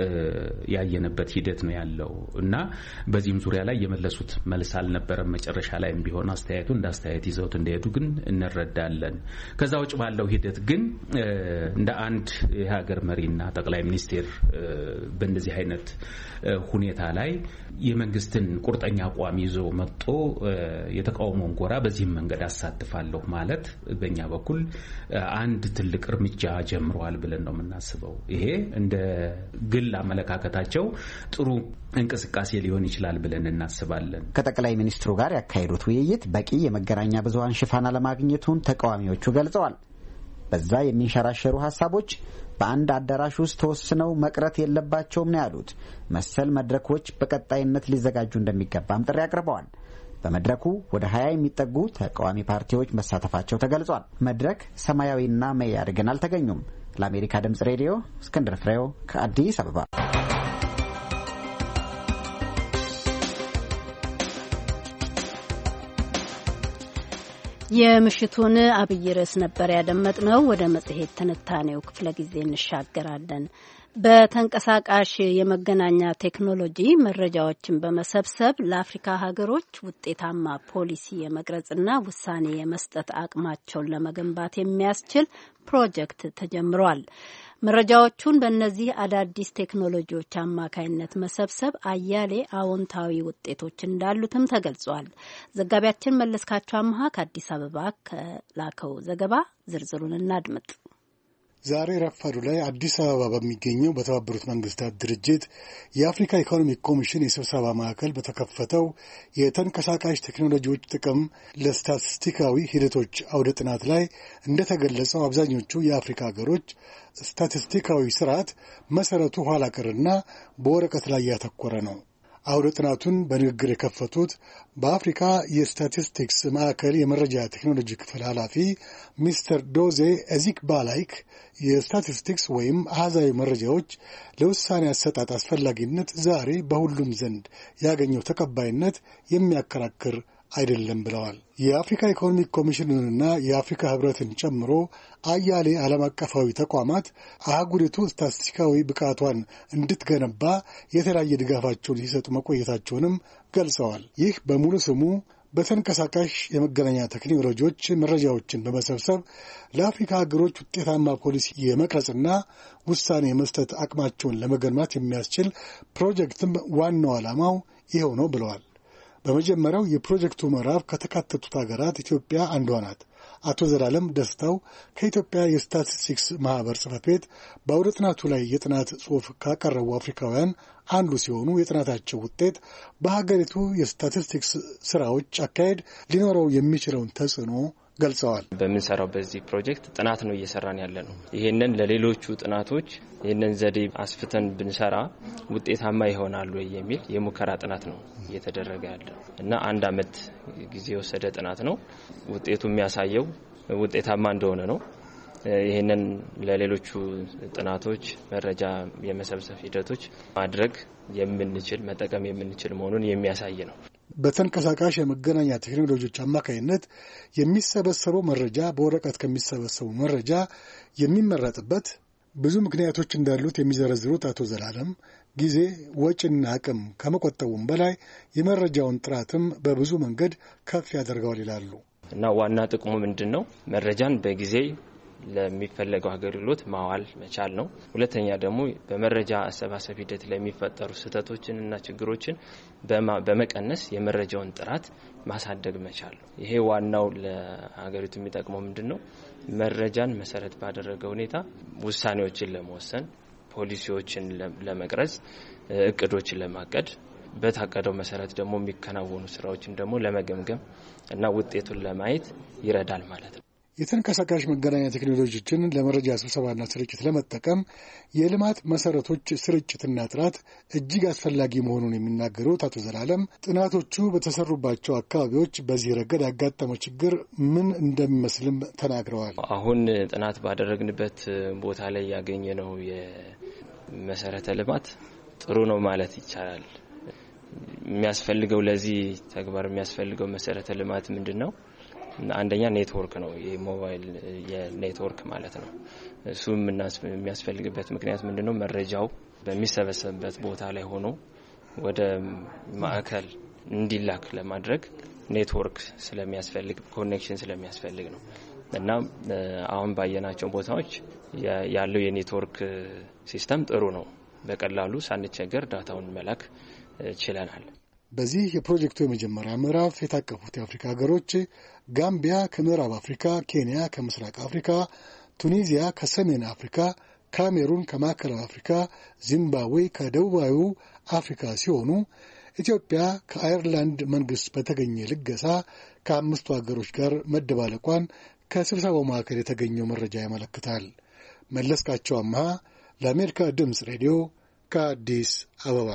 S8: ያየነበት ሂደት ነው ያለው እና በዚህም ዙሪያ ላይ የመለሱት መልስ አልነበረም። መጨረሻ ላይም ቢሆን አስተያየቱ እንደ አስተያየት ይዘውት እንደሄዱ ግን እንረዳለን። ከዛ ውጭ ባለው ሂደት ግን እንደ አንድ የሀገር መሪና ጠቅላይ ሚኒስትር በእንደዚህ አይነት ሁኔታ ላይ የመንግስትን ቁርጠኛ አቋም ይዞ መጥቶ የተቃውሞውን ጎራ በዚህም መንገድ አሳትፋለሁ ማለት በእኛ በኩል አንድ ትልቅ እርምጃ ጀምረዋል ብለን ነው የምናስበው። ይሄ እንደ ግል አመለካከታቸው ጥሩ እንቅስቃሴ ሊሆን ይችላል ብለን እናስባለን።
S7: ከጠቅላይ ሚኒስትሩ ጋር ያካሄዱት ውይይት በቂ የመገናኛ ብዙሃን ሽፋን አለማግኘቱን ተቃዋሚዎቹ ገልጸዋል። በዛ የሚንሸራሸሩ ሀሳቦች በአንድ አዳራሽ ውስጥ ተወስነው መቅረት የለባቸውም ነው ያሉት። መሰል መድረኮች በቀጣይነት ሊዘጋጁ እንደሚገባም ጥሪ አቅርበዋል። በመድረኩ ወደ ሀያ የሚጠጉ ተቃዋሚ ፓርቲዎች መሳተፋቸው ተገልጿል። መድረክ፣ ሰማያዊና መኢአድ ግን አልተገኙም። ለአሜሪካ ድምጽ ሬዲዮ እስክንድር ፍሬው ከአዲስ አበባ።
S4: የምሽቱን አብይ ርዕስ ነበር ያደመጥነው። ወደ መጽሔት ትንታኔው ክፍለ ጊዜ እንሻገራለን። በተንቀሳቃሽ የመገናኛ ቴክኖሎጂ መረጃዎችን በመሰብሰብ ለአፍሪካ ሀገሮች ውጤታማ ፖሊሲ የመቅረጽና ውሳኔ የመስጠት አቅማቸውን ለመገንባት የሚያስችል ፕሮጀክት ተጀምሯል። መረጃዎቹን በእነዚህ አዳዲስ ቴክኖሎጂዎች አማካይነት መሰብሰብ አያሌ አዎንታዊ ውጤቶች እንዳሉትም ተገልጿል። ዘጋቢያችን መለስካቸው አምሃ ከአዲስ አበባ ከላከው ዘገባ ዝርዝሩን እናድምጥ።
S9: ዛሬ ረፋዱ ላይ አዲስ አበባ በሚገኘው በተባበሩት መንግስታት ድርጅት የአፍሪካ ኢኮኖሚክ ኮሚሽን የስብሰባ ማዕከል በተከፈተው የተንቀሳቃሽ ቴክኖሎጂዎች ጥቅም ለስታቲስቲካዊ ሂደቶች አውደ ጥናት ላይ እንደተገለጸው አብዛኞቹ የአፍሪካ ሀገሮች ስታቲስቲካዊ ስርዓት መሰረቱ ኋላ ቀርና በወረቀት ላይ ያተኮረ ነው። አውደ ጥናቱን በንግግር የከፈቱት በአፍሪካ የስታቲስቲክስ ማዕከል የመረጃ ቴክኖሎጂ ክፍል ኃላፊ ሚስተር ዶዜ ኤዚክባላይክ የስታቲስቲክስ ወይም አሃዛዊ መረጃዎች ለውሳኔ አሰጣጥ አስፈላጊነት ዛሬ በሁሉም ዘንድ ያገኘው ተቀባይነት የሚያከራክር አይደለም ብለዋል። የአፍሪካ ኢኮኖሚክ ኮሚሽንንና የአፍሪካ ህብረትን ጨምሮ አያሌ ዓለም አቀፋዊ ተቋማት አህጉሪቱ ስታቲስቲካዊ ብቃቷን እንድትገነባ የተለያየ ድጋፋቸውን ሲሰጡ መቆየታቸውንም ገልጸዋል። ይህ በሙሉ ስሙ በተንቀሳቃሽ የመገናኛ ቴክኖሎጂዎች መረጃዎችን በመሰብሰብ ለአፍሪካ ሀገሮች ውጤታማ ፖሊሲ የመቅረጽና ውሳኔ የመስጠት አቅማቸውን ለመገንባት የሚያስችል ፕሮጀክትም ዋናው ዓላማው ይኸው ነው ብለዋል። በመጀመሪያው የፕሮጀክቱ ምዕራፍ ከተካተቱት ሀገራት ኢትዮጵያ አንዷ ናት። አቶ ዘላለም ደስታው ከኢትዮጵያ የስታቲስቲክስ ማህበር ጽሕፈት ቤት በአውደ ጥናቱ ላይ የጥናት ጽሑፍ ካቀረቡ አፍሪካውያን አንዱ ሲሆኑ የጥናታቸው ውጤት በሀገሪቱ የስታቲስቲክስ ስራዎች አካሄድ ሊኖረው የሚችለውን ተጽዕኖ ገልጸዋል።
S10: በምንሰራው በዚህ ፕሮጀክት ጥናት ነው እየሰራን ያለ ነው። ይሄንን ለሌሎቹ ጥናቶች ይሄንን ዘዴ አስፍተን ብንሰራ ውጤታማ ይሆናሉ የሚል የሙከራ ጥናት ነው እየተደረገ ያለው እና አንድ አመት ጊዜ የወሰደ ጥናት ነው። ውጤቱ የሚያሳየው ውጤታማ እንደሆነ ነው። ይሄንን ለሌሎቹ ጥናቶች መረጃ የመሰብሰብ ሂደቶች ማድረግ የምንችል መጠቀም የምንችል መሆኑን የሚያሳይ ነው።
S9: በተንቀሳቃሽ የመገናኛ ቴክኖሎጂዎች አማካይነት የሚሰበሰበው መረጃ በወረቀት ከሚሰበሰቡ መረጃ የሚመረጥበት ብዙ ምክንያቶች እንዳሉት የሚዘረዝሩት አቶ ዘላለም ጊዜ፣ ወጪና አቅም ከመቆጠቡም በላይ የመረጃውን ጥራትም በብዙ መንገድ ከፍ ያደርገዋል ይላሉ።
S10: እና ዋና ጥቅሙ ምንድነው? መረጃን በጊዜ ለሚፈለገው አገልግሎት ማዋል መቻል ነው። ሁለተኛ ደግሞ በመረጃ አሰባሰብ ሂደት ላይ የሚፈጠሩ ስህተቶችንና ችግሮችን በመቀነስ የመረጃውን ጥራት ማሳደግ መቻል ነው። ይሄ ዋናው ለሀገሪቱ የሚጠቅመው ምንድነው? መረጃን መሰረት ባደረገ ሁኔታ ውሳኔዎችን ለመወሰን፣ ፖሊሲዎችን ለመቅረጽ፣ እቅዶችን ለማቀድ፣ በታቀደው መሰረት ደግሞ የሚከናወኑ ስራዎችን ደግሞ ለመገምገም እና ውጤቱን ለማየት ይረዳል ማለት ነው።
S9: የተንቀሳቃሽ መገናኛ ቴክኖሎጂዎችን ለመረጃ ስብሰባና ስርጭት ለመጠቀም የልማት መሰረቶች ስርጭትና ጥራት እጅግ አስፈላጊ መሆኑን የሚናገሩት አቶ ዘላለም ጥናቶቹ በተሰሩባቸው አካባቢዎች በዚህ ረገድ ያጋጠመው ችግር ምን እንደሚመስልም ተናግረዋል።
S10: አሁን ጥናት ባደረግንበት ቦታ ላይ ያገኘነው የመሰረተ ልማት ጥሩ ነው ማለት ይቻላል። የሚያስፈልገው ለዚህ ተግባር የሚያስፈልገው መሰረተ ልማት ምንድነው? አንደኛ ኔትወርክ ነው። የሞባይል የኔትወርክ ማለት ነው። እሱም የሚያስፈልግበት ምክንያት ምንድነው? መረጃው በሚሰበሰብበት ቦታ ላይ ሆኖ ወደ ማዕከል እንዲላክ ለማድረግ ኔትወርክ ስለሚያስፈልግ፣ ኮኔክሽን ስለሚያስፈልግ ነው። እና አሁን ባየናቸው ቦታዎች ያለው የኔትወርክ ሲስተም ጥሩ ነው። በቀላሉ ሳንቸገር ዳታውን መላክ ችለናል።
S9: በዚህ የፕሮጀክቱ የመጀመሪያ ምዕራፍ የታቀፉት የአፍሪካ ሀገሮች ጋምቢያ ከምዕራብ አፍሪካ፣ ኬንያ ከምስራቅ አፍሪካ፣ ቱኒዚያ ከሰሜን አፍሪካ፣ ካሜሩን ከማዕከላዊ አፍሪካ፣ ዚምባብዌ ከደቡባዊ አፍሪካ ሲሆኑ ኢትዮጵያ ከአየርላንድ መንግስት በተገኘ ልገሳ ከአምስቱ ሀገሮች ጋር መደባለቋን ከስብሰባው ማዕከል የተገኘው መረጃ ያመለክታል። መለስካቸው አምሃ ለአሜሪካ ድምፅ ሬዲዮ ከአዲስ አበባ።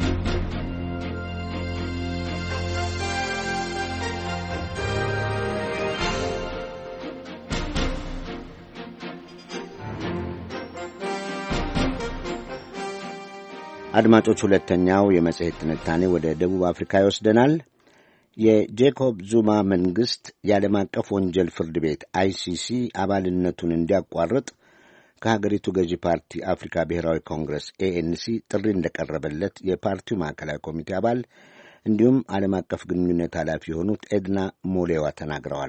S2: አድማጮች፣ ሁለተኛው የመጽሔት ትንታኔ ወደ ደቡብ አፍሪካ ይወስደናል። የጄኮብ ዙማ መንግሥት የዓለም አቀፍ ወንጀል ፍርድ ቤት አይሲሲ አባልነቱን እንዲያቋርጥ ከሀገሪቱ ገዢ ፓርቲ አፍሪካ ብሔራዊ ኮንግረስ ኤኤንሲ ጥሪ እንደቀረበለት የፓርቲው ማዕከላዊ ኮሚቴ አባል እንዲሁም ዓለም አቀፍ ግንኙነት ኃላፊ የሆኑት ኤድና ሞሌዋ ተናግረዋል።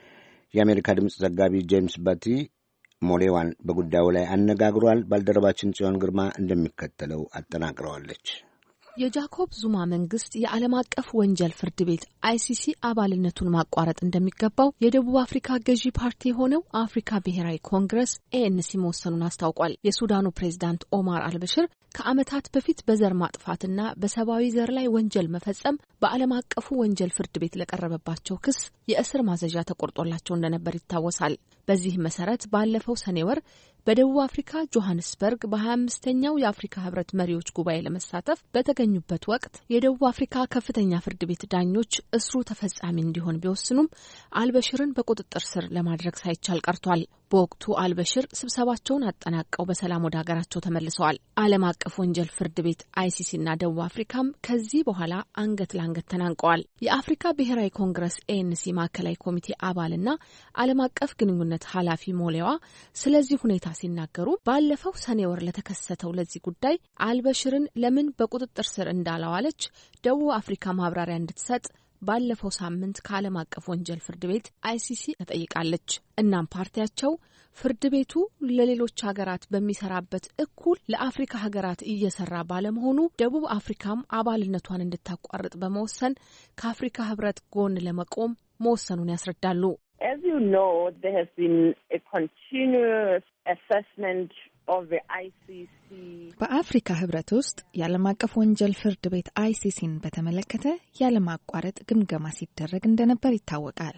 S2: የአሜሪካ ድምፅ ዘጋቢ ጄምስ ባቲ ሞሌዋን በጉዳዩ ላይ አነጋግሯል። ባልደረባችን ጽዮን ግርማ እንደሚከተለው አጠናቅረዋለች።
S11: የጃኮብ ዙማ መንግስት የዓለም አቀፍ ወንጀል ፍርድ ቤት አይሲሲ አባልነቱን ማቋረጥ እንደሚገባው የደቡብ አፍሪካ ገዢ ፓርቲ የሆነው አፍሪካ ብሔራዊ ኮንግረስ ኤኤንሲ መወሰኑን አስታውቋል። የሱዳኑ ፕሬዝዳንት ኦማር አልበሽር ከዓመታት በፊት በዘር ማጥፋትና በሰብአዊ ዘር ላይ ወንጀል መፈጸም በዓለም አቀፉ ወንጀል ፍርድ ቤት ለቀረበባቸው ክስ የእስር ማዘዣ ተቆርጦላቸው እንደነበር ይታወሳል። በዚህ መሰረት ባለፈው ሰኔ ወር በደቡብ አፍሪካ ጆሃንስበርግ በሀያ አምስተኛው የአፍሪካ ህብረት መሪዎች ጉባኤ ለመሳተፍ በተገኙበት ወቅት የደቡብ አፍሪካ ከፍተኛ ፍርድ ቤት ዳኞች እስሩ ተፈጻሚ እንዲሆን ቢወስኑም አልበሽርን በቁጥጥር ስር ለማድረግ ሳይቻል ቀርቷል። በወቅቱ አልበሽር ስብሰባቸውን አጠናቀው በሰላም ወደ ሀገራቸው ተመልሰዋል። ዓለም አቀፍ ወንጀል ፍርድ ቤት አይሲሲና ደቡብ አፍሪካም ከዚህ በኋላ አንገት ለአንገት ተናንቀዋል። የአፍሪካ ብሔራዊ ኮንግረስ ኤኤንሲ ማዕከላዊ ኮሚቴ አባልና ዓለም አቀፍ ግንኙነት ኃላፊ ሞሌዋ ስለዚህ ሁኔታ ሲናገሩ ባለፈው ሰኔ ወር ለተከሰተው ለዚህ ጉዳይ አልበሽርን ለምን በቁጥጥር ስር እንዳላዋለች ደቡብ አፍሪካ ማብራሪያ እንድትሰጥ ባለፈው ሳምንት ከዓለም አቀፍ ወንጀል ፍርድ ቤት አይሲሲ ተጠይቃለች። እናም ፓርቲያቸው ፍርድ ቤቱ ለሌሎች ሀገራት በሚሰራበት እኩል ለአፍሪካ ሀገራት እየሰራ ባለመሆኑ ደቡብ አፍሪካም አባልነቷን እንድታቋርጥ በመወሰን ከአፍሪካ ህብረት ጎን ለመቆም መወሰኑን ያስረዳሉ።
S12: As you know, there has been a continuous assessment of the I C C.
S13: በአፍሪካ ህብረት ውስጥ የዓለም አቀፍ ወንጀል ፍርድ ቤት አይሲሲን በተመለከተ ያለማቋረጥ ግምገማ ሲደረግ እንደነበር ይታወቃል።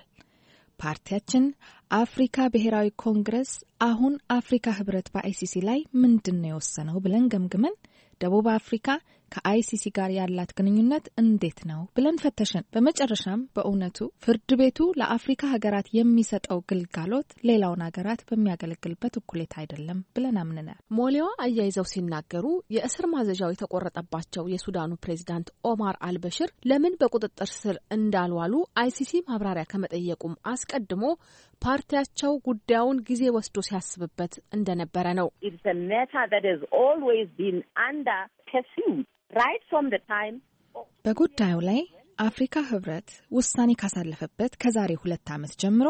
S13: ፓርቲያችን አፍሪካ ብሔራዊ ኮንግረስ አሁን አፍሪካ ህብረት በአይሲሲ ላይ ምንድነው የወሰነው ብለን ገምግመን ደቡብ አፍሪካ ከአይሲሲ ጋር ያላት ግንኙነት እንዴት ነው ብለን ፈተሽን። በመጨረሻም በእውነቱ ፍርድ ቤቱ ለአፍሪካ ሀገራት የሚሰጠው ግልጋሎት ሌላውን ሀገራት በሚያገለግልበት እኩሌታ አይደለም ብለን አምነናል።
S11: ሞሌዋ አያይዘው ሲናገሩ የእስር ማዘዣው የተቆረጠባቸው የሱዳኑ ፕሬዝዳንት ኦማር አልበሽር ለምን በቁጥጥር ስር እንዳልዋሉ አይሲሲ ማብራሪያ ከመጠየቁም አስቀድሞ ፓርቲያቸው ጉዳዩን ጊዜ ወስዶ ሲያስብበት እንደነበረ ነው።
S12: It's a matter that has always been under pursuit right from the time
S13: በጉዳዩ ላይ አፍሪካ ህብረት ውሳኔ ካሳለፈበት ከዛሬ ሁለት ዓመት ጀምሮ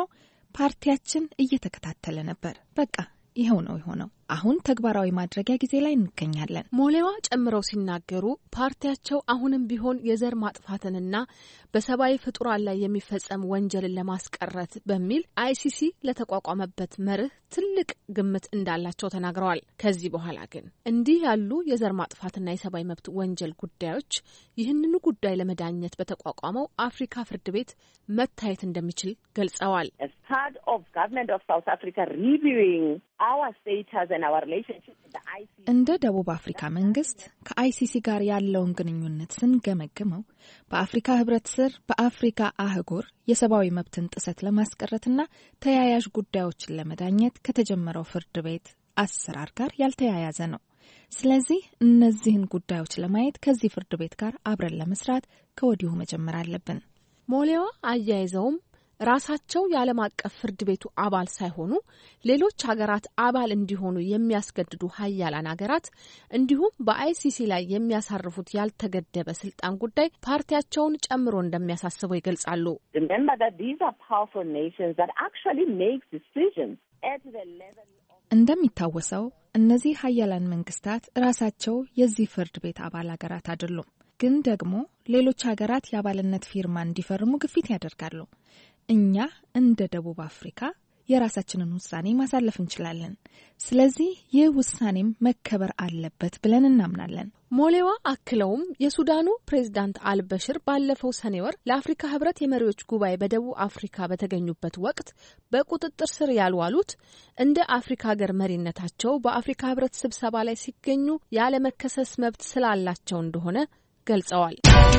S13: ፓርቲያችን እየተከታተለ ነበር። በቃ ይሄው ነው የሆነው። አሁን ተግባራዊ ማድረጊያ ጊዜ ላይ እንገኛለን።
S11: ሞሌዋ ጨምረው ሲናገሩ ፓርቲያቸው አሁንም ቢሆን የዘር ማጥፋትንና በሰብአዊ ፍጡራን ላይ የሚፈጸም ወንጀልን ለማስቀረት በሚል አይሲሲ ለተቋቋመበት መርህ ትልቅ ግምት እንዳላቸው ተናግረዋል። ከዚህ በኋላ ግን እንዲህ ያሉ የዘር ማጥፋትና የሰብአዊ መብት ወንጀል ጉዳዮች ይህንኑ ጉዳይ ለመዳኘት በተቋቋመው አፍሪካ ፍርድ ቤት መታየት እንደሚችል ገልጸዋል።
S12: As part of government of South Africa reviewing our status and our relationship with the I C C
S13: እንደ ደቡብ አፍሪካ መንግስት ከአይሲሲ ጋር ያለውን ግንኙነት ስንገመግመው በአፍሪካ ህብረት ስር በአፍሪካ አህጉር የሰብአዊ መብትን ጥሰት ለማስቀረትና ተያያዥ ጉዳዮችን ለመዳኘት ከተጀመረው ፍርድ ቤት አሰራር ጋር ያልተያያዘ ነው። ስለዚህ እነዚህን ጉዳዮች ለማየት ከዚህ ፍርድ ቤት ጋር አብረን ለመስራት ከወዲሁ መጀመር አለብን።
S11: ሞሌዋ አያይዘውም ራሳቸው የዓለም አቀፍ ፍርድ ቤቱ አባል ሳይሆኑ ሌሎች ሀገራት አባል እንዲሆኑ የሚያስገድዱ ሀያላን ሀገራት እንዲሁም በአይሲሲ ላይ የሚያሳርፉት ያልተገደበ ስልጣን ጉዳይ ፓርቲያቸውን ጨምሮ እንደሚያሳስበው ይገልጻሉ።
S12: Remember that these are powerful nations that actually make decisions at the level of
S13: እንደሚታወሰው እነዚህ ሀያላን መንግስታት ራሳቸው የዚህ ፍርድ ቤት አባል ሀገራት አይደሉም፣ ግን ደግሞ ሌሎች ሀገራት የአባልነት ፊርማ እንዲፈርሙ ግፊት ያደርጋሉ። እኛ እንደ ደቡብ አፍሪካ የራሳችንን ውሳኔ ማሳለፍ እንችላለን። ስለዚህ ይህ ውሳኔም መከበር አለበት ብለን እናምናለን።
S11: ሞሌዋ አክለውም የሱዳኑ ፕሬዝዳንት አልበሽር ባለፈው ሰኔ ወር ለአፍሪካ ህብረት የመሪዎች ጉባኤ በደቡብ አፍሪካ በተገኙበት ወቅት በቁጥጥር ስር ያልዋሉት እንደ አፍሪካ ሀገር መሪነታቸው በአፍሪካ ህብረት ስብሰባ ላይ ሲገኙ ያለመከሰስ መብት ስላላቸው እንደሆነ ገልጸዋል።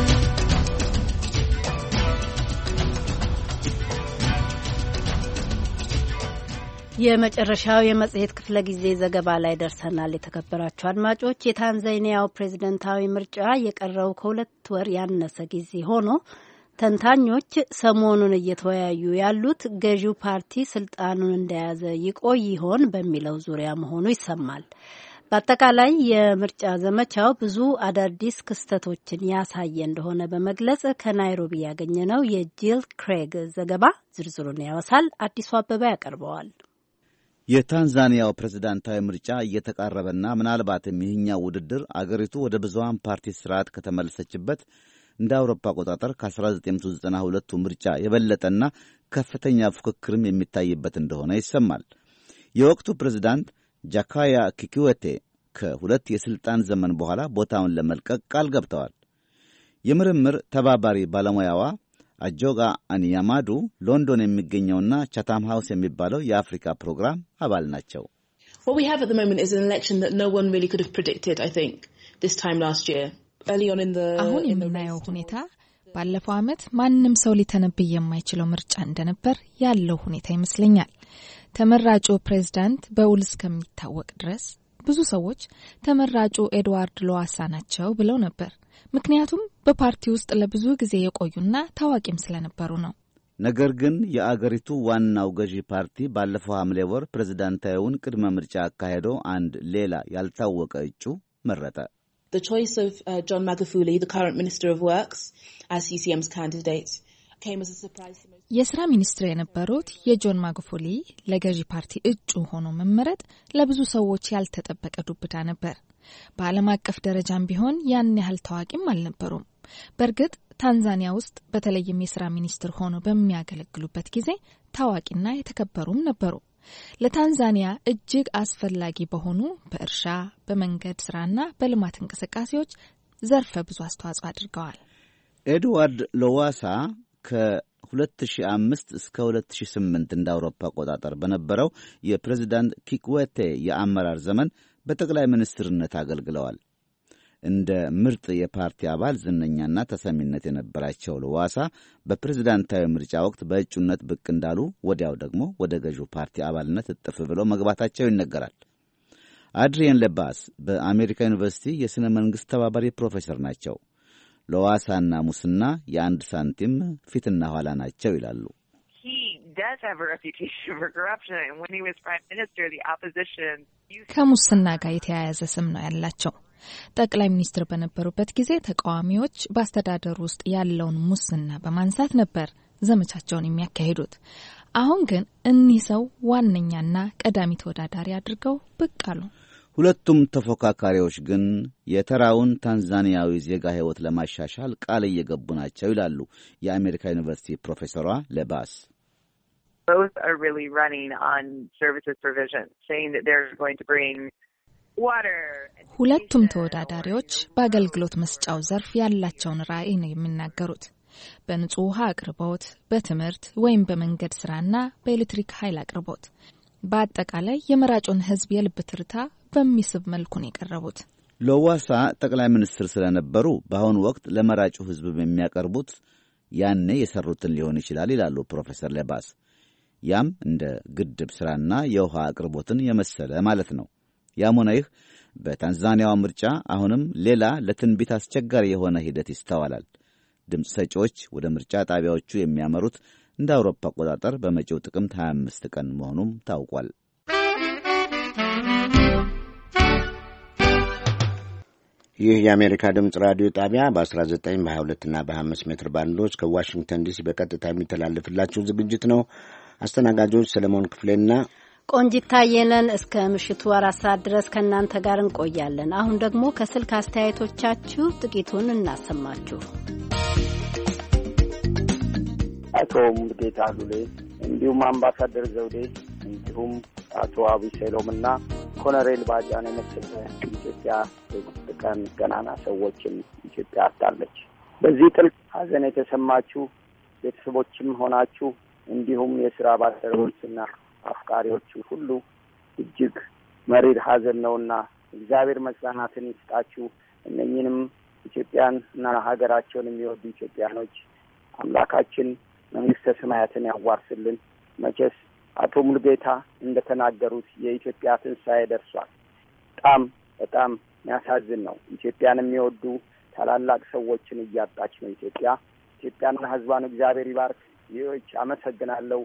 S4: የመጨረሻው የመጽሔት ክፍለ ጊዜ ዘገባ ላይ ደርሰናል። የተከበራችሁ አድማጮች፣ የታንዛኒያው ፕሬዝደንታዊ ምርጫ የቀረው ከሁለት ወር ያነሰ ጊዜ ሆኖ ተንታኞች ሰሞኑን እየተወያዩ ያሉት ገዢው ፓርቲ ስልጣኑን እንደያዘ ይቆይ ይሆን በሚለው ዙሪያ መሆኑ ይሰማል። በአጠቃላይ የምርጫ ዘመቻው ብዙ አዳዲስ ክስተቶችን ያሳየ እንደሆነ በመግለጽ ከናይሮቢ ያገኘነው የጂል ክሬግ ዘገባ ዝርዝሩን ያወሳል። አዲሱ አበባ ያቀርበዋል።
S14: የታንዛኒያው ፕሬዝዳንታዊ ምርጫ እየተቃረበና ምናልባትም ይህኛው ውድድር አገሪቱ ወደ ብዙሃን ፓርቲ ስርዓት ከተመለሰችበት እንደ አውሮፓ አቆጣጠር ከ1992ቱ ምርጫ የበለጠና ከፍተኛ ፉክክርም የሚታይበት እንደሆነ ይሰማል። የወቅቱ ፕሬዝዳንት ጃካያ ኪክዌቴ ከሁለት የሥልጣን ዘመን በኋላ ቦታውን ለመልቀቅ ቃል ገብተዋል። የምርምር ተባባሪ ባለሙያዋ አጆጋ አንያማዱ ሎንዶን የሚገኘውና ቻታም ሃውስ የሚባለው የአፍሪካ ፕሮግራም አባል ናቸው።
S13: አሁን የምናየው ሁኔታ ባለፈው ዓመት ማንም ሰው ሊተነብይ የማይችለው ምርጫ እንደነበር ያለው ሁኔታ ይመስለኛል። ተመራጩ ፕሬዝዳንት በውል እስከሚታወቅ ድረስ ብዙ ሰዎች ተመራጩ ኤድዋርድ ሎዋሳ ናቸው ብለው ነበር። ምክንያቱም በፓርቲ ውስጥ ለብዙ ጊዜ የቆዩና ታዋቂም ስለነበሩ ነው።
S14: ነገር ግን የአገሪቱ ዋናው ገዢ ፓርቲ ባለፈው ሐምሌ ወር ፕሬዝዳንታዊውን ቅድመ ምርጫ አካሄዶ አንድ ሌላ ያልታወቀ እጩ መረጠ።
S15: The choice of uh, John Magufuli, the current Minister of Works, as C C M's candidate came as a surprise to most.
S13: የስራ ሚኒስትር የነበሩት የጆን ማጉፉሊ ለገዢ ፓርቲ እጩ ሆኖ መመረጥ ለብዙ ሰዎች ያልተጠበቀ ዱብዳ ነበር። በዓለም አቀፍ ደረጃም ቢሆን ያን ያህል ታዋቂም አልነበሩም። በእርግጥ ታንዛኒያ ውስጥ በተለይም የስራ ሚኒስትር ሆኖ በሚያገለግሉበት ጊዜ ታዋቂና የተከበሩም ነበሩ። ለታንዛኒያ እጅግ አስፈላጊ በሆኑ በእርሻ፣ በመንገድ ስራና በልማት እንቅስቃሴዎች ዘርፈ ብዙ አስተዋጽኦ አድርገዋል።
S14: ኤድዋርድ ሎዋሳ ከሁለት ሺህ አምስት እስከ ሁለት ሺህ ስምንት እንደ አውሮፓ አቆጣጠር በነበረው የፕሬዝዳንት ኪክዌቴ የአመራር ዘመን በጠቅላይ ሚኒስትርነት አገልግለዋል። እንደ ምርጥ የፓርቲ አባል ዝነኛና ተሰሚነት የነበራቸው ሎዋሳ በፕሬዝዳንታዊ ምርጫ ወቅት በእጩነት ብቅ እንዳሉ ወዲያው ደግሞ ወደ ገዢው ፓርቲ አባልነት እጥፍ ብለው መግባታቸው ይነገራል። አድሪየን ለባስ በአሜሪካ ዩኒቨርሲቲ የሥነ መንግሥት ተባባሪ ፕሮፌሰር ናቸው። ሎዋሳና ሙስና የአንድ ሳንቲም ፊትና ኋላ ናቸው ይላሉ።
S13: ከሙስና ጋር የተያያዘ ስም ነው ያላቸው። ጠቅላይ ሚኒስትር በነበሩበት ጊዜ ተቃዋሚዎች በአስተዳደሩ ውስጥ ያለውን ሙስና በማንሳት ነበር ዘመቻቸውን የሚያካሂዱት። አሁን ግን እኒህ ሰው ዋነኛና ቀዳሚ ተወዳዳሪ አድርገው ብቅ አሉ።
S14: ሁለቱም ተፎካካሪዎች ግን የተራውን ታንዛኒያዊ ዜጋ ሕይወት ለማሻሻል ቃል እየገቡ ናቸው ይላሉ የአሜሪካ ዩኒቨርሲቲ ፕሮፌሰሯ ለባስ።
S16: Both are really running on services provision, saying that they're going to bring water.
S13: ሁለቱም ተወዳዳሪዎች በአገልግሎት መስጫው ዘርፍ ያላቸውን ራዕይ ነው የሚናገሩት። በንጹህ ውሃ አቅርቦት፣ በትምህርት ወይም በመንገድ ስራና በኤሌክትሪክ ኃይል አቅርቦት፣ በአጠቃላይ የመራጩን ሕዝብ የልብ ትርታ በሚስብ መልኩ ነው የቀረቡት።
S14: ሎዋሳ ጠቅላይ ሚኒስትር ስለነበሩ በአሁኑ ወቅት ለመራጩ ሕዝብ የሚያቀርቡት ያኔ የሰሩትን ሊሆን ይችላል ይላሉ ፕሮፌሰር ለባስ። ያም እንደ ግድብ ስራና የውሃ አቅርቦትን የመሰለ ማለት ነው። ያም ሆነ ይህ በታንዛኒያው ምርጫ አሁንም ሌላ ለትንቢት አስቸጋሪ የሆነ ሂደት ይስተዋላል። ድምፅ ሰጪዎች ወደ ምርጫ ጣቢያዎቹ የሚያመሩት እንደ አውሮፓ አቆጣጠር በመጪው ጥቅምት ሀያ አምስት ቀን መሆኑም ታውቋል።
S2: ይህ የአሜሪካ ድምፅ ራዲዮ ጣቢያ በ19 በ22 እና በ25 ሜትር ባንዶች ከዋሽንግተን ዲሲ በቀጥታ የሚተላለፍላችሁ ዝግጅት ነው። አስተናጋጆች ሰለሞን ክፍሌና
S4: ቆንጂት ታየነን እስከ ምሽቱ አራት ሰዓት ድረስ ከእናንተ ጋር እንቆያለን። አሁን ደግሞ ከስልክ አስተያየቶቻችሁ ጥቂቱን እናሰማችሁ።
S17: አቶ ሙልጌታ ሉሌ እንዲሁም አምባሳደር ዘውዴ እንዲሁም አቶ አብይ ሰሎምና ኮሎኔል ባጫን የመሰለ ኢትዮጵያ ቀን ገናና ሰዎችን ኢትዮጵያ አጣለች። በዚህ ጥልቅ ሐዘን የተሰማችሁ ቤተሰቦችም ሆናችሁ እንዲሁም የሥራ ባልደረቦችና አፍቃሪዎቹ ሁሉ እጅግ መሪር ሐዘን ነውና እግዚአብሔር መጽናናትን ይስጣችሁ። እነኚህንም ኢትዮጵያን እና ሀገራቸውን የሚወዱ ኢትዮጵያኖች አምላካችን መንግስተ ሰማያትን ያዋርስልን። መቼስ አቶ ሙልጌታ እንደተናገሩት የኢትዮጵያ ትንሣኤ ደርሷል። በጣም በጣም የሚያሳዝን ነው። ኢትዮጵያን የሚወዱ ታላላቅ ሰዎችን እያጣች ነው ኢትዮጵያ። ኢትዮጵያና ሕዝቧን እግዚአብሔር ይባርክ። ይህች አመሰግናለሁ።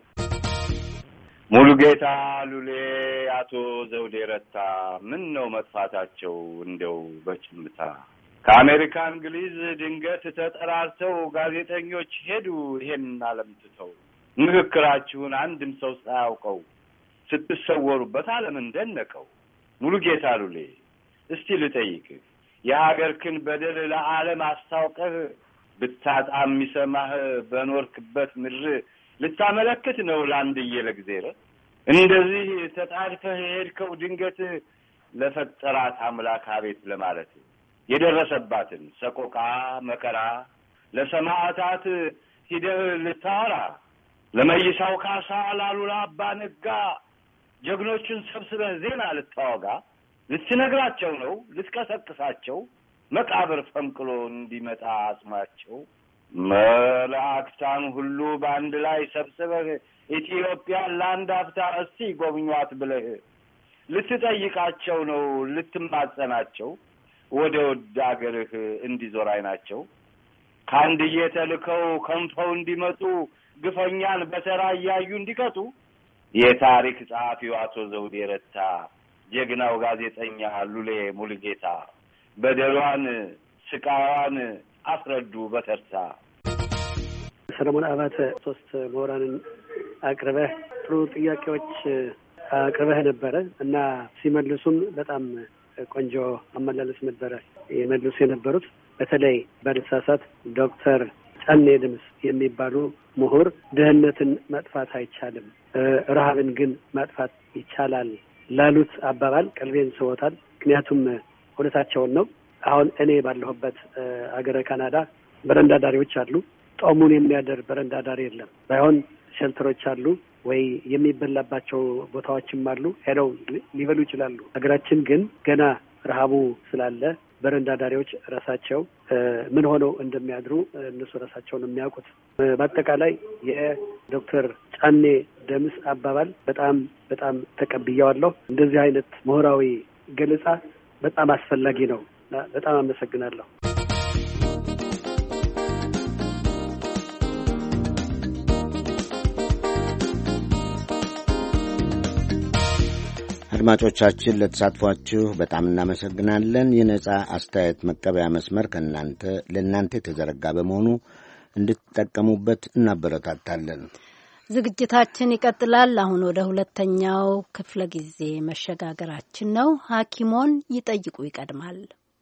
S18: ሙሉጌታ ሉሌ፣ አቶ ዘውዴ ረታ ምን ነው መጥፋታቸው? እንደው በጭምታ ከአሜሪካ እንግሊዝ ድንገት ተጠራርተው ጋዜጠኞች ሄዱ ይሄን አለምትተው ንግግራችሁን አንድም ሰው ሳያውቀው ስትሰወሩበት ዓለምን ደነቀው። ሙሉጌታ ሉሌ እስቲ ልጠይቅህ፣ የሀገርክን በደል ለዓለም አስታውቀህ ብታጣ የሚሰማህ በኖርክበት ምድር ልታመለክት ነው ለአንድዬ ለእግዚአብሔር እንደዚህ ተጣድፈህ የሄድከው ድንገት ለፈጠራት አምላክ አቤት ለማለት የደረሰባትን ሰቆቃ መከራ ለሰማዕታት ሂደህ ልታወራ ለመይሳው ካሳ ላሉላ አባ ነጋ ጀግኖችን ሰብስበህ ዜና ልታወጋ ልትነግራቸው ነው ልትቀሰቅሳቸው መቃብር ፈንቅሎ እንዲመጣ አጽማቸው መላእክታን ሁሉ በአንድ ላይ ሰብስበህ ኢትዮጵያን ለአንድ አፍታ እስቲ ጎብኟት ብለህ ልትጠይቃቸው ነው ልትማጸናቸው ወደ ወደ አገርህ እንዲዞር አይናቸው ካንድዬ ተልከው ከንፈው እንዲመጡ ግፈኛን በተራ እያዩ እንዲቀጡ የታሪክ ጸሐፊው አቶ ዘውዴ ረታ ጀግናው ጋዜጠኛ ሉሌ ሙሉጌታ በደሏን ስቃዋን አስረዱ በተርታ።
S19: ሰለሞን አባተ ሶስት ምሁራንን አቅርበህ ጥሩ ጥያቄዎች አቅርበህ ነበረ እና ሲመልሱም በጣም ቆንጆ አመላለስ ነበረ የመልሱ የነበሩት። በተለይ በልሳሳት ዶክተር ጫኔ ድምስ የሚባሉ ምሁር ድህነትን ማጥፋት አይቻልም፣ ረሃብን ግን ማጥፋት ይቻላል ላሉት አባባል ቀልቤን ስቦታል። ምክንያቱም እውነታቸውን ነው። አሁን እኔ ባለሁበት አገረ ካናዳ በረንዳ ዳሪዎች አሉ። ጦሙን የሚያደር በረንዳ ዳሪ የለም። ባይሆን ሸልተሮች አሉ ወይ የሚበላባቸው ቦታዎችም አሉ። ሄደው ሊበሉ ይችላሉ። ሀገራችን ግን ገና ረሃቡ ስላለ በረንዳ ዳሪዎች ራሳቸው ምን ሆነው እንደሚያድሩ እነሱ ራሳቸውን የሚያውቁት። በአጠቃላይ የዶክተር ጫኔ ደምስ አባባል በጣም በጣም ተቀብያዋለሁ። እንደዚህ አይነት ምሁራዊ ገለጻ በጣም አስፈላጊ ነው። በጣም አመሰግናለሁ።
S2: አድማጮቻችን ለተሳትፏችሁ በጣም እናመሰግናለን። የነጻ አስተያየት መቀበያ መስመር ከእናንተ ለእናንተ የተዘረጋ በመሆኑ እንድትጠቀሙበት እናበረታታለን።
S4: ዝግጅታችን ይቀጥላል። አሁን ወደ ሁለተኛው ክፍለ ጊዜ መሸጋገራችን ነው። ሐኪሞን ይጠይቁ ይቀድማል።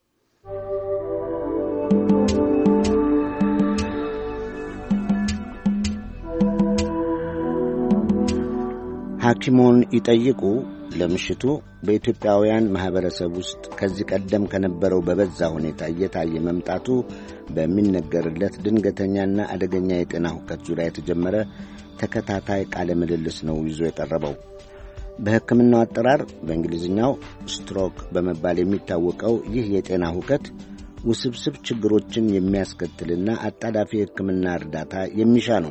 S2: ሐኪሞን ይጠይቁ ለምሽቱ በኢትዮጵያውያን ማህበረሰብ ውስጥ ከዚህ ቀደም ከነበረው በበዛ ሁኔታ እየታየ መምጣቱ በሚነገርለት ድንገተኛና አደገኛ የጤና ሁከት ዙሪያ የተጀመረ ተከታታይ ቃለ ምልልስ ነው ይዞ የቀረበው። በሕክምናው አጠራር በእንግሊዝኛው ስትሮክ በመባል የሚታወቀው ይህ የጤና ሁከት ውስብስብ ችግሮችን የሚያስከትልና አጣዳፊ የሕክምና እርዳታ የሚሻ ነው።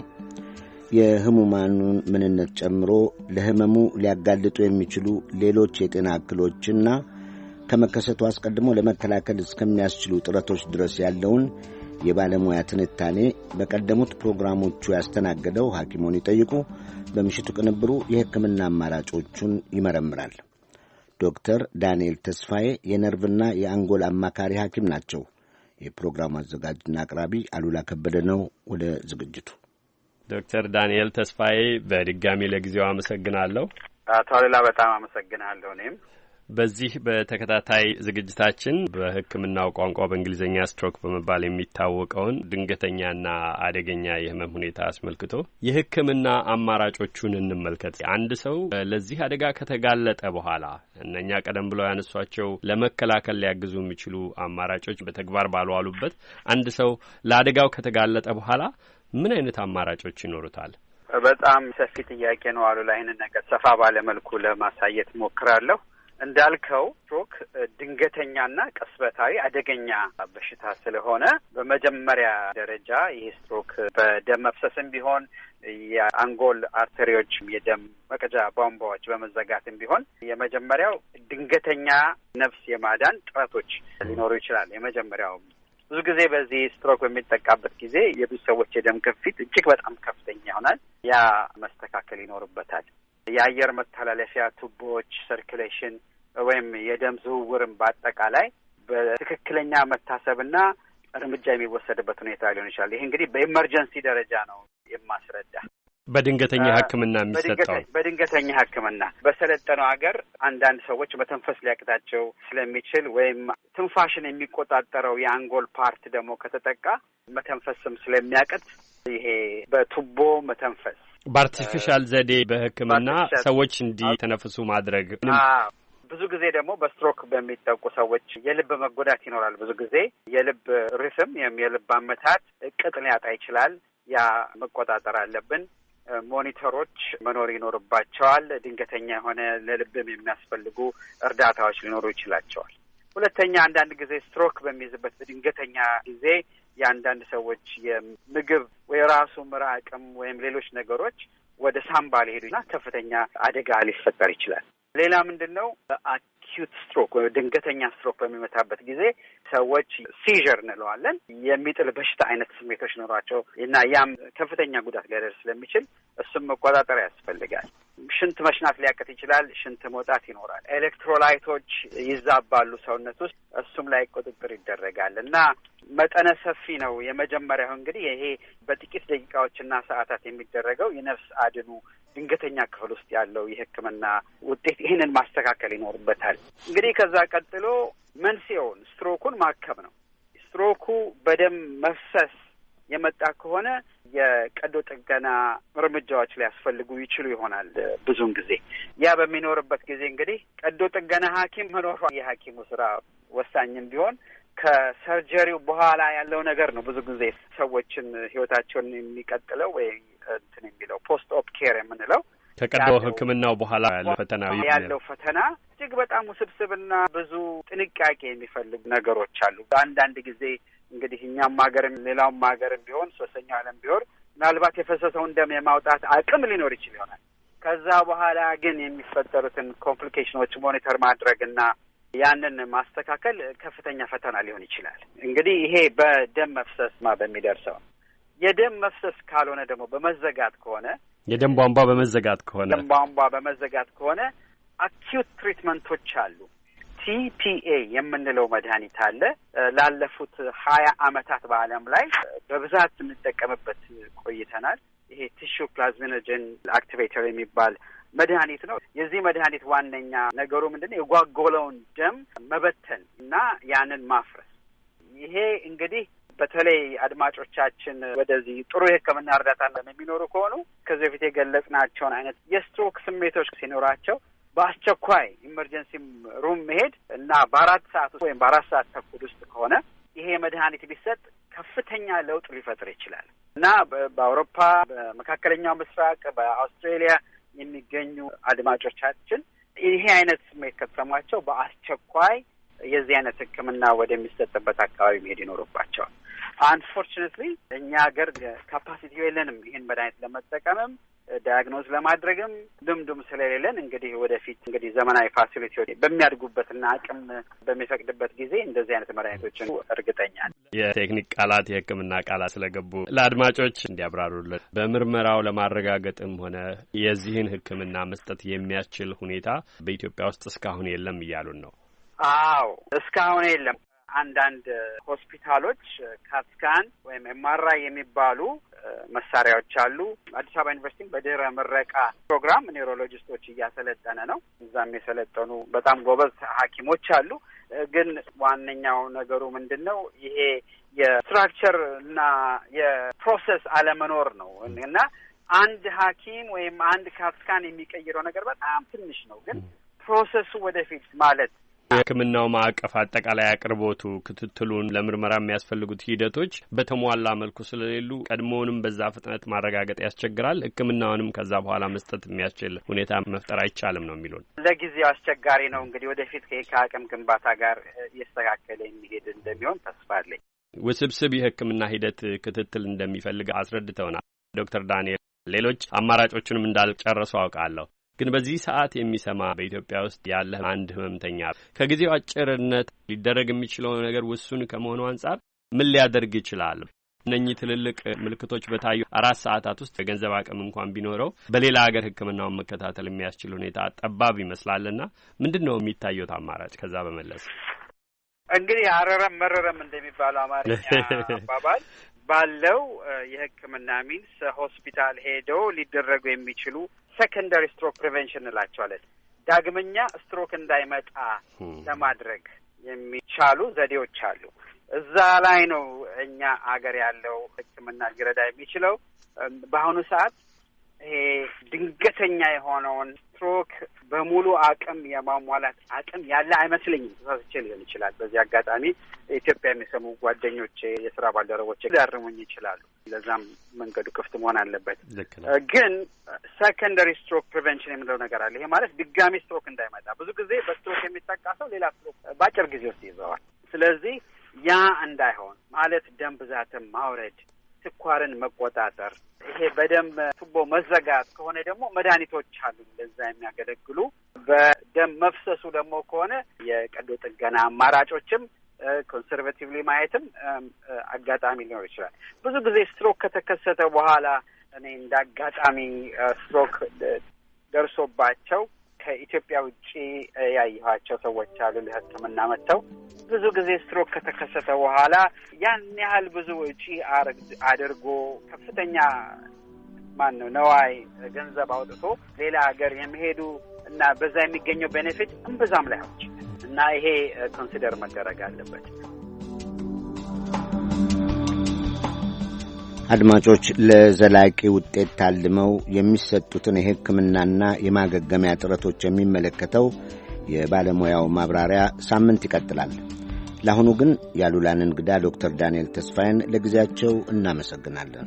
S2: የህሙማኑን ምንነት ጨምሮ ለህመሙ ሊያጋልጡ የሚችሉ ሌሎች የጤና እክሎችና ከመከሰቱ አስቀድሞ ለመከላከል እስከሚያስችሉ ጥረቶች ድረስ ያለውን የባለሙያ ትንታኔ በቀደሙት ፕሮግራሞቹ ያስተናገደው ሐኪሞን ይጠይቁ በምሽቱ ቅንብሩ የሕክምና አማራጮቹን ይመረምራል። ዶክተር ዳንኤል ተስፋዬ የነርቭና የአንጎል አማካሪ ሐኪም ናቸው። የፕሮግራሙ አዘጋጅና አቅራቢ አሉላ ከበደ ነው። ወደ ዝግጅቱ።
S20: ዶክተር ዳንኤል ተስፋዬ በድጋሚ ለጊዜው አመሰግናለሁ።
S5: አቶ አሉላ በጣም አመሰግናለሁ። እኔም
S20: በዚህ በተከታታይ ዝግጅታችን በሕክምናው ቋንቋ በእንግሊዝኛ ስትሮክ በመባል የሚታወቀውን ድንገተኛና አደገኛ የህመም ሁኔታ አስመልክቶ የሕክምና አማራጮቹን እንመልከት። አንድ ሰው ለዚህ አደጋ ከተጋለጠ በኋላ እነኛ ቀደም ብለው ያነሷቸው ለመከላከል ሊያግዙ የሚችሉ አማራጮች በተግባር ባልዋሉበት አንድ ሰው ለአደጋው ከተጋለጠ በኋላ ምን አይነት አማራጮች ይኖሩታል?
S5: በጣም ሰፊ ጥያቄ ነው አሉላ። ይህንን ነገር ሰፋ ባለ መልኩ ለማሳየት ሞክራለሁ። እንዳልከው ስትሮክ ድንገተኛና ቅጽበታዊ አደገኛ በሽታ ስለሆነ በመጀመሪያ ደረጃ ይህ ስትሮክ በደም መፍሰስም ቢሆን የአንጎል አርተሪዎች የደም መቀጃ ቧንቧዎች በመዘጋትም ቢሆን የመጀመሪያው ድንገተኛ ነፍስ የማዳን ጥረቶች ሊኖሩ ይችላል። የመጀመሪያው ብዙ ጊዜ በዚህ ስትሮክ በሚጠቃበት ጊዜ የብዙ ሰዎች የደም ግፊት እጅግ በጣም ከፍተኛ ይሆናል። ያ መስተካከል ይኖርበታል። የአየር መተላለፊያ ቱቦዎች ሰርኩሌሽን ወይም የደም ዝውውርን በአጠቃላይ በትክክለኛ መታሰብና እርምጃ የሚወሰድበት ሁኔታ ሊሆን ይችላል። ይሄ እንግዲህ በኢመርጀንሲ ደረጃ ነው የማስረዳ።
S20: በድንገተኛ ሕክምና የሚሰጠው
S5: በድንገተኛ ሕክምና በሰለጠነው ሀገር አንዳንድ ሰዎች መተንፈስ ሊያቅታቸው ስለሚችል ወይም ትንፋሽን የሚቆጣጠረው የአንጎል ፓርት ደግሞ ከተጠቃ መተንፈስም ስለሚያቅት ይሄ በቱቦ መተንፈስ
S20: በአርቲፊሻል ዘዴ በሕክምና ሰዎች እንዲተነፍሱ ማድረግ።
S5: ብዙ ጊዜ ደግሞ በስትሮክ በሚጠቁ ሰዎች የልብ መጎዳት ይኖራል። ብዙ ጊዜ የልብ ሪትም ወይም የልብ አመታት ቅጥ ሊያጣ ይችላል። ያ መቆጣጠር አለብን። ሞኒተሮች መኖር ይኖርባቸዋል። ድንገተኛ የሆነ ለልብም የሚያስፈልጉ እርዳታዎች ሊኖሩ ይችላቸዋል። ሁለተኛ አንዳንድ ጊዜ ስትሮክ በሚይዝበት በድንገተኛ ጊዜ የአንዳንድ ሰዎች የምግብ ወይ ራሱ ምራቅም ወይም ሌሎች ነገሮች ወደ ሳምባ ሊሄዱና ከፍተኛ አደጋ ሊፈጠር ይችላል። ሌላ ምንድን ነው? አኪዩት ስትሮክ ወይ ድንገተኛ ስትሮክ በሚመታበት ጊዜ ሰዎች ሲዥር እንለዋለን የሚጥል በሽታ አይነት ስሜቶች ኖሯቸው እና ያም ከፍተኛ ጉዳት ሊያደርስ ስለሚችል እሱም መቆጣጠር ያስፈልጋል። ሽንት መሽናት ሊያቀት ይችላል። ሽንት መውጣት ይኖራል። ኤሌክትሮላይቶች ይዛባሉ ሰውነት ውስጥ፣ እሱም ላይ ቁጥጥር ይደረጋል እና መጠነ ሰፊ ነው። የመጀመሪያው እንግዲህ ይሄ በጥቂት ደቂቃዎችና ሰዓታት የሚደረገው የነፍስ አድኑ ድንገተኛ ክፍል ውስጥ ያለው የሕክምና ውጤት ይህንን ማስተካከል ይኖርበታል። እንግዲህ ከዛ ቀጥሎ መንስኤውን ስትሮኩን ማከም ነው። ስትሮኩ በደም መፍሰስ የመጣ ከሆነ የቀዶ ጥገና እርምጃዎች ሊያስፈልጉ ይችሉ ይሆናል። ብዙውን ጊዜ ያ በሚኖርበት ጊዜ እንግዲህ ቀዶ ጥገና ሐኪም መኖሯ የሐኪሙ ስራ ወሳኝም ቢሆን ከሰርጀሪው በኋላ ያለው ነገር ነው። ብዙ ጊዜ ሰዎችን ህይወታቸውን የሚቀጥለው ወይ እንትን የሚለው ፖስት ኦፕ ኬር የምንለው
S20: ከቀዶ ሕክምናው በኋላ ያለው ፈተና
S5: ያለው ፈተና እጅግ በጣም ውስብስብና ብዙ ጥንቃቄ የሚፈልጉ ነገሮች አሉ። አንዳንድ ጊዜ እንግዲህ እኛም ሀገርም ሌላውም ሀገርም ቢሆን ሶስተኛው ዓለም ቢሆን ምናልባት የፈሰሰውን ደም የማውጣት አቅም ሊኖር ይችል ይሆናል። ከዛ በኋላ ግን የሚፈጠሩትን ኮምፕሊኬሽኖች ሞኒተር ማድረግና ያንን ማስተካከል ከፍተኛ ፈተና ሊሆን ይችላል። እንግዲህ ይሄ በደም መፍሰስ ማ በሚደርሰው የደም መፍሰስ ካልሆነ ደግሞ በመዘጋት ከሆነ
S20: የደም ቧንቧ በመዘጋት ከሆነ
S5: ደም ቧንቧ በመዘጋት ከሆነ አኪዩት ትሪትመንቶች አሉ። ቲ ፒ ኤ የምንለው መድኃኒት አለ። ላለፉት ሀያ አመታት በዓለም ላይ በብዛት እንጠቀምበት ቆይተናል። ይሄ ቲሹ ፕላዝሚኖጀን አክቲቬተር የሚባል መድኃኒት ነው። የዚህ መድኃኒት ዋነኛ ነገሩ ምንድነው? የጓጎለውን ደም መበተን እና ያንን ማፍረስ። ይሄ እንግዲህ በተለይ አድማጮቻችን ወደዚህ ጥሩ የሕክምና እርዳታ የሚኖሩ ከሆኑ ከዚህ በፊት የገለጽናቸውን አይነት የስትሮክ ስሜቶች ሲኖራቸው በአስቸኳይ ኢመርጀንሲ ሩም መሄድ እና በአራት ሰዓት ወይም በአራት ሰዓት ተኩል ውስጥ ከሆነ ይሄ መድኃኒት ቢሰጥ ከፍተኛ ለውጥ ሊፈጥር ይችላል እና በአውሮፓ፣ በመካከለኛው ምስራቅ፣ በአውስትራሊያ የሚገኙ አድማጮቻችን ይሄ አይነት ስሜት ከተሰማቸው በአስቸኳይ የዚህ አይነት ሕክምና ወደሚሰጥበት አካባቢ መሄድ ይኖርባቸዋል። አንፎርቹኔትሊ እኛ ሀገር ካፓሲቲ የለንም ይህን መድኃኒት ለመጠቀምም ዳያግኖዝ ለማድረግም ልምዱም ስለሌለን እንግዲህ ወደፊት እንግዲህ ዘመናዊ ፋሲሊቲዎች በሚያድጉበትና አቅም በሚፈቅድበት ጊዜ እንደዚህ አይነት መድኃኒቶችን እርግጠኛ
S20: የቴክኒክ ቃላት የሕክምና ቃላት ስለገቡ ለአድማጮች እንዲያብራሩልን በምርመራው ለማረጋገጥም ሆነ የዚህን ሕክምና መስጠት የሚያስችል ሁኔታ በኢትዮጵያ ውስጥ እስካሁን የለም እያሉን ነው?
S5: አዎ እስካሁን የለም። አንዳንድ ሆስፒታሎች ካትስካን ወይም ኤምአርአይ የሚባሉ መሳሪያዎች አሉ። አዲስ አበባ ዩኒቨርሲቲ በድህረ ምረቃ ፕሮግራም ኒውሮሎጂስቶች እያሰለጠነ ነው። እዛም የሰለጠኑ በጣም ጎበዝ ሐኪሞች አሉ። ግን ዋነኛው ነገሩ ምንድን ነው? ይሄ የስትራክቸር እና የፕሮሰስ አለመኖር ነው እና አንድ ሐኪም ወይም አንድ ካትስካን የሚቀይረው ነገር በጣም ትንሽ ነው። ግን ፕሮሰሱ ወደፊት ማለት
S20: የሕክምናው ማዕቀፍ አጠቃላይ አቅርቦቱ፣ ክትትሉን፣ ለምርመራ የሚያስፈልጉት ሂደቶች በተሟላ መልኩ ስለሌሉ ቀድሞውንም በዛ ፍጥነት ማረጋገጥ ያስቸግራል። ሕክምናውንም ከዛ በኋላ መስጠት የሚያስችል ሁኔታ መፍጠር አይቻልም ነው የሚሉን።
S5: ለጊዜው አስቸጋሪ ነው። እንግዲህ ወደፊት ከአቅም ግንባታ ጋር እየስተካከለ የሚሄድ እንደሚሆን ተስፋ አለኝ።
S20: ውስብስብ የሕክምና ሂደት ክትትል እንደሚፈልግ አስረድተውናል ዶክተር ዳንኤል። ሌሎች አማራጮቹንም እንዳልጨረሱ አውቃለሁ። ግን በዚህ ሰዓት የሚሰማ በኢትዮጵያ ውስጥ ያለ አንድ ህመምተኛ ከጊዜው አጭርነት ሊደረግ የሚችለው ነገር ውሱን ከመሆኑ አንጻር ምን ሊያደርግ ይችላል? እነኚህ ትልልቅ ምልክቶች በታዩ አራት ሰዓታት ውስጥ የገንዘብ አቅም እንኳን ቢኖረው በሌላ ሀገር ሕክምናውን መከታተል የሚያስችል ሁኔታ ጠባብ ይመስላልና ምንድነው የሚታየው አማራጭ? ከዛ በመለስ
S5: እንግዲህ አረረም መረረም እንደሚባለው አማርኛ አባባል ባለው የሕክምና ሚንስ ሆስፒታል ሄዶ ሊደረጉ የሚችሉ ሴኮንዳሪ ስትሮክ ፕሪቨንሽን እንላቸዋለን። ዳግመኛ ስትሮክ እንዳይመጣ ለማድረግ የሚቻሉ ዘዴዎች አሉ። እዛ ላይ ነው እኛ አገር ያለው ሕክምና ሊረዳ የሚችለው። በአሁኑ ሰዓት ይሄ ድንገተኛ የሆነውን ስትሮክ በሙሉ አቅም የማሟላት አቅም ያለ አይመስለኝም። ተሳስቼ ሊሆን ይችላል። በዚህ አጋጣሚ ኢትዮጵያ የሚሰሙ ጓደኞቼ፣ የስራ ባልደረቦቼ ሊያርሙኝ ይችላሉ። ለዛም መንገዱ ክፍት መሆን አለበት። ግን ሰከንደሪ ስትሮክ ፕሪቨንሽን የምንለው ነገር አለ። ይሄ ማለት ድጋሚ ስትሮክ እንዳይመጣ። ብዙ ጊዜ በስትሮክ የሚጠቃ ሰው ሌላ ስትሮክ በአጭር ጊዜ ውስጥ ይዘዋል። ስለዚህ ያ እንዳይሆን ማለት ደም ብዛትን ማውረድ፣ ስኳርን መቆጣጠር፣ ይሄ በደም ቱቦ መዘጋት ከሆነ ደግሞ መድኃኒቶች አሉ ለዛ የሚያገለግሉ። በደም መፍሰሱ ደግሞ ከሆነ የቀዶ ጥገና አማራጮችም ኮንሰርቬቲቭሊ ማየትም አጋጣሚ ሊኖር ይችላል። ብዙ ጊዜ ስትሮክ ከተከሰተ በኋላ እኔ እንደ አጋጣሚ ስትሮክ ደርሶባቸው ከኢትዮጵያ ውጪ ያየኋቸው ሰዎች አሉ ለሕክምና መጥተው ብዙ ጊዜ ስትሮክ ከተከሰተ በኋላ ያን ያህል ብዙ ወጪ አድርጎ ከፍተኛ ማን ነው ነዋይ ገንዘብ አውጥቶ ሌላ ሀገር የሚሄዱ እና በዛ የሚገኘው ቤኔፊት እምብዛም ላይ አውጭ እና ይሄ ኮንሲደር መደረግ አለበት።
S2: አድማጮች፣ ለዘላቂ ውጤት ታልመው የሚሰጡትን የሕክምናና የማገገሚያ ጥረቶች የሚመለከተው የባለሙያው ማብራሪያ ሳምንት ይቀጥላል። ለአሁኑ ግን ያሉላን እንግዳ ዶክተር ዳንኤል ተስፋዬን ለጊዜያቸው እናመሰግናለን።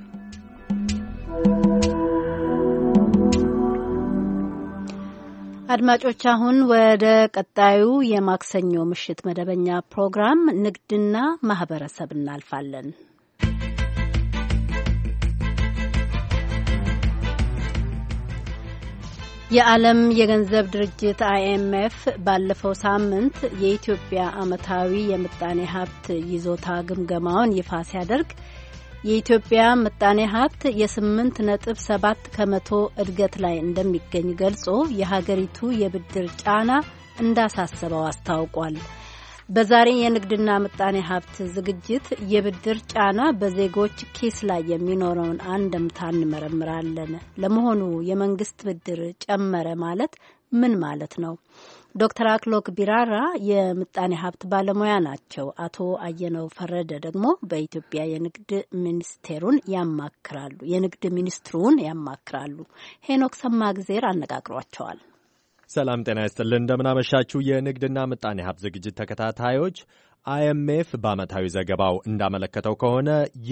S4: አድማጮች፣ አሁን ወደ ቀጣዩ የማክሰኞ ምሽት መደበኛ ፕሮግራም ንግድና ማህበረሰብ እናልፋለን። የዓለም የገንዘብ ድርጅት አይኤምኤፍ ባለፈው ሳምንት የኢትዮጵያ ዓመታዊ የምጣኔ ሀብት ይዞታ ግምገማውን ይፋ ሲያደርግ የኢትዮጵያ ምጣኔ ሀብት የስምንት ነጥብ ሰባት ከመቶ እድገት ላይ እንደሚገኝ ገልጾ የሀገሪቱ የብድር ጫና እንዳሳሰበው አስታውቋል። በዛሬ የንግድና ምጣኔ ሀብት ዝግጅት የብድር ጫና በዜጎች ኪስ ላይ የሚኖረውን አንድምታ እንመረምራለን። ለመሆኑ የመንግስት ብድር ጨመረ ማለት ምን ማለት ነው? ዶክተር አክሎግ ቢራራ የምጣኔ ሀብት ባለሙያ ናቸው። አቶ አየነው ፈረደ ደግሞ በኢትዮጵያ የንግድ ሚኒስቴሩን ያማክራሉ የንግድ ሚኒስትሩን ያማክራሉ። ሄኖክ ሰማግዜር አነጋግሯቸዋል።
S21: ሰላም ጤና ይስጥልን። እንደምናመሻችሁ የንግድና ምጣኔ ሀብት ዝግጅት ተከታታዮች። አይኤምኤፍ በዓመታዊ ዘገባው እንዳመለከተው ከሆነ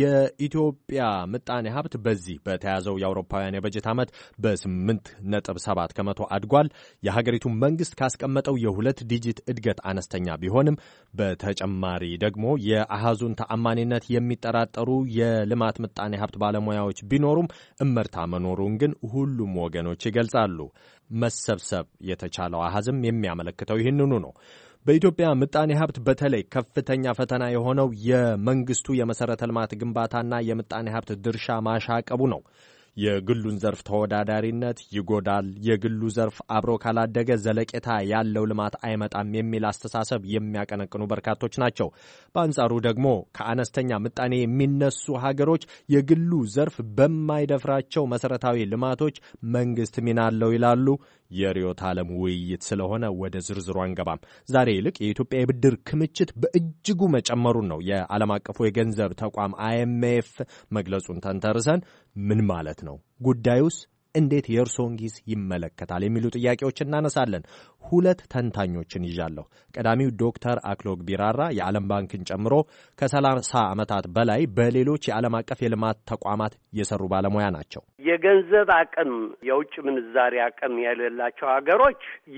S21: የኢትዮጵያ ምጣኔ ሀብት በዚህ በተያዘው የአውሮፓውያን የበጀት ዓመት በስምንት ነጥብ ሰባት ከመቶ አድጓል። የሀገሪቱ መንግስት ካስቀመጠው የሁለት ዲጂት እድገት አነስተኛ ቢሆንም በተጨማሪ ደግሞ የአሃዙን ተአማኒነት የሚጠራጠሩ የልማት ምጣኔ ሀብት ባለሙያዎች ቢኖሩም እመርታ መኖሩን ግን ሁሉም ወገኖች ይገልጻሉ። መሰብሰብ የተቻለው አሃዝም የሚያመለክተው ይህንኑ ነው። በኢትዮጵያ ምጣኔ ሀብት በተለይ ከፍተኛ ፈተና የሆነው የመንግስቱ የመሰረተ ልማት ግንባታና የምጣኔ ሀብት ድርሻ ማሻቀቡ ነው። የግሉን ዘርፍ ተወዳዳሪነት ይጎዳል፣ የግሉ ዘርፍ አብሮ ካላደገ ዘለቄታ ያለው ልማት አይመጣም የሚል አስተሳሰብ የሚያቀነቅኑ በርካቶች ናቸው። በአንጻሩ ደግሞ ከአነስተኛ ምጣኔ የሚነሱ ሀገሮች የግሉ ዘርፍ በማይደፍራቸው መሰረታዊ ልማቶች መንግስት ሚና አለው ይላሉ። የርዕዮተ ዓለም ውይይት ስለሆነ ወደ ዝርዝሩ አንገባም። ዛሬ ይልቅ የኢትዮጵያ የብድር ክምችት በእጅጉ መጨመሩን ነው የዓለም አቀፉ የገንዘብ ተቋም አይኤምኤፍ መግለጹን ተንተርሰን ምን ማለት ነው? ጉዳዩስ እንዴት የእርሶን ጊዜ ይመለከታል? የሚሉ ጥያቄዎች እናነሳለን። ሁለት ተንታኞችን ይዣለሁ። ቀዳሚው ዶክተር አክሎግ ቢራራ የዓለም ባንክን ጨምሮ ከሰላሳ ዓመታት በላይ በሌሎች የዓለም አቀፍ የልማት ተቋማት የሰሩ ባለሙያ ናቸው።
S6: የገንዘብ አቅም የውጭ ምንዛሪ አቅም የሌላቸው ሀገሮች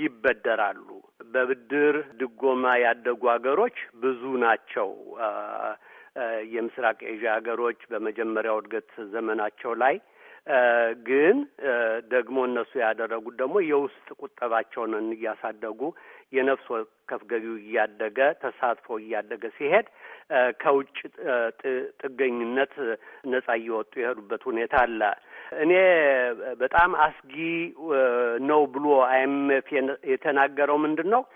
S6: ይበደራሉ። በብድር ድጎማ ያደጉ ሀገሮች ብዙ ናቸው። የምስራቅ ኤዥያ ሀገሮች በመጀመሪያው እድገት ዘመናቸው ላይ ግን ደግሞ እነሱ ያደረጉት ደግሞ የውስጥ ቁጠባቸውን እያሳደጉ የነፍስ ወከፍ ገቢው እያደገ ተሳትፎ እያደገ ሲሄድ ከውጭ ጥገኝነት ነጻ እየወጡ የሄዱበት ሁኔታ አለ። እኔ በጣም አስጊ ነው ብሎ አይኤምኤፍ የተናገረው ምንድን ነው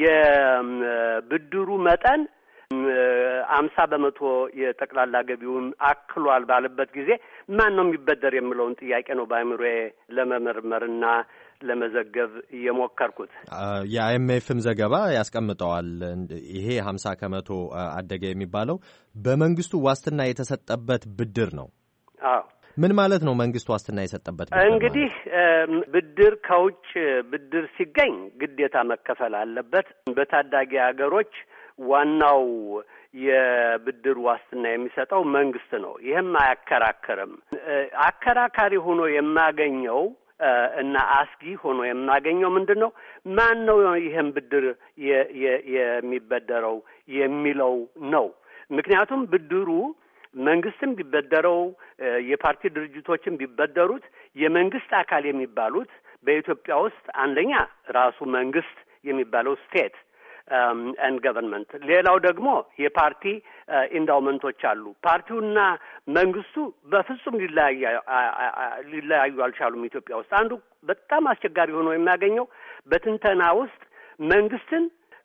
S6: የብድሩ መጠን አምሳ በመቶ የጠቅላላ ገቢውን አክሏል ባለበት ጊዜ ማን ነው የሚበደር የሚለውን ጥያቄ ነው በአእምሮዬ ለመመርመርና ለመዘገብ እየሞከርኩት።
S21: የአይኤምኤፍም ዘገባ ያስቀምጠዋል። ይሄ ሀምሳ ከመቶ አደገ የሚባለው በመንግስቱ ዋስትና የተሰጠበት ብድር ነው።
S6: አዎ
S21: ምን ማለት ነው? መንግስት ዋስትና የሰጠበት ብድር
S6: እንግዲህ ብድር ከውጭ ብድር ሲገኝ ግዴታ መከፈል አለበት። በታዳጊ ሀገሮች ዋናው የብድር ዋስትና የሚሰጠው መንግስት ነው። ይህም አያከራከርም። አከራካሪ ሆኖ የማገኘው እና አስጊ ሆኖ የማገኘው ምንድን ነው ማን ነው ይህን ብድር የሚበደረው የሚለው ነው። ምክንያቱም ብድሩ መንግስትም ቢበደረው የፓርቲ ድርጅቶችም ቢበደሩት የመንግስት አካል የሚባሉት በኢትዮጵያ ውስጥ አንደኛ ራሱ መንግስት የሚባለው ስቴት ኤንድ ገቨርንመንት፣ ሌላው ደግሞ የፓርቲ ኢንዳውመንቶች አሉ። ፓርቲውና መንግስቱ በፍጹም ሊለያዩ አልቻሉም። ኢትዮጵያ ውስጥ አንዱ በጣም አስቸጋሪ ሆኖ የሚያገኘው በትንተና ውስጥ መንግስትን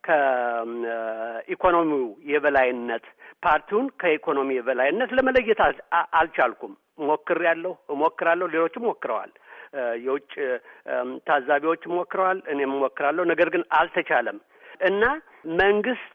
S6: ከኢኮኖሚው የበላይነት ፓርቲውን ከኢኮኖሚ የበላይነት ለመለየት አልቻልኩም። ሞክሬያለሁ፣ እሞክራለሁ፣ ሌሎችም ሞክረዋል። የውጭ ታዛቢዎች ሞክረዋል፣ እኔም ሞክራለሁ። ነገር ግን አልተቻለም እና መንግስት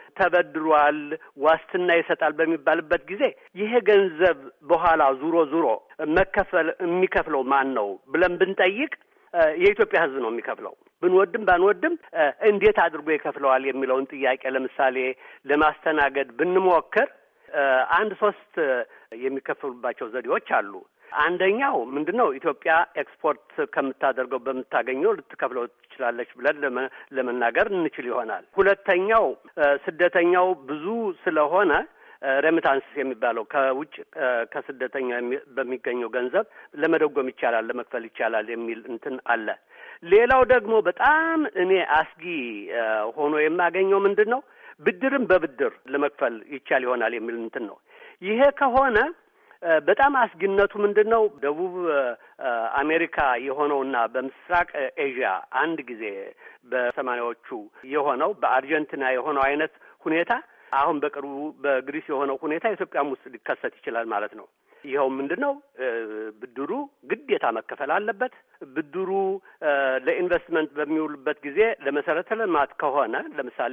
S6: ተበድሯል፣ ዋስትና ይሰጣል በሚባልበት ጊዜ ይሄ ገንዘብ በኋላ ዙሮ ዙሮ መከፈል የሚከፍለው ማን ነው ብለን ብንጠይቅ የኢትዮጵያ ሕዝብ ነው የሚከፍለው። ብንወድም ባንወድም እንዴት አድርጎ ይከፍለዋል የሚለውን ጥያቄ ለምሳሌ ለማስተናገድ ብንሞክር አንድ ሶስት የሚከፍሉባቸው ዘዴዎች አሉ። አንደኛው ምንድነው? ኢትዮጵያ ኤክስፖርት ከምታደርገው በምታገኘው ልትከፍለው ትችላለች ብለን ለመናገር እንችል ይሆናል። ሁለተኛው ስደተኛው ብዙ ስለሆነ ሬሚታንስ የሚባለው ከውጭ ከስደተኛ በሚገኘው ገንዘብ ለመደጎም ይቻላል፣ ለመክፈል ይቻላል የሚል እንትን አለ። ሌላው ደግሞ በጣም እኔ አስጊ ሆኖ የማገኘው ምንድን ነው? ብድርም በብድር ለመክፈል ይቻል ይሆናል የሚል እንትን ነው። ይሄ ከሆነ በጣም አስጊነቱ ምንድን ነው? ደቡብ አሜሪካ የሆነውና በምስራቅ ኤዥያ አንድ ጊዜ በሰማንያዎቹ የሆነው በአርጀንቲና የሆነው አይነት ሁኔታ አሁን በቅርቡ በግሪስ የሆነው ሁኔታ ኢትዮጵያም ውስጥ ሊከሰት ይችላል ማለት ነው። ይኸው ምንድን ነው? ብድሩ ግዴታ መከፈል አለበት። ብድሩ ለኢንቨስትመንት በሚውልበት ጊዜ ለመሰረተ ልማት ከሆነ ለምሳሌ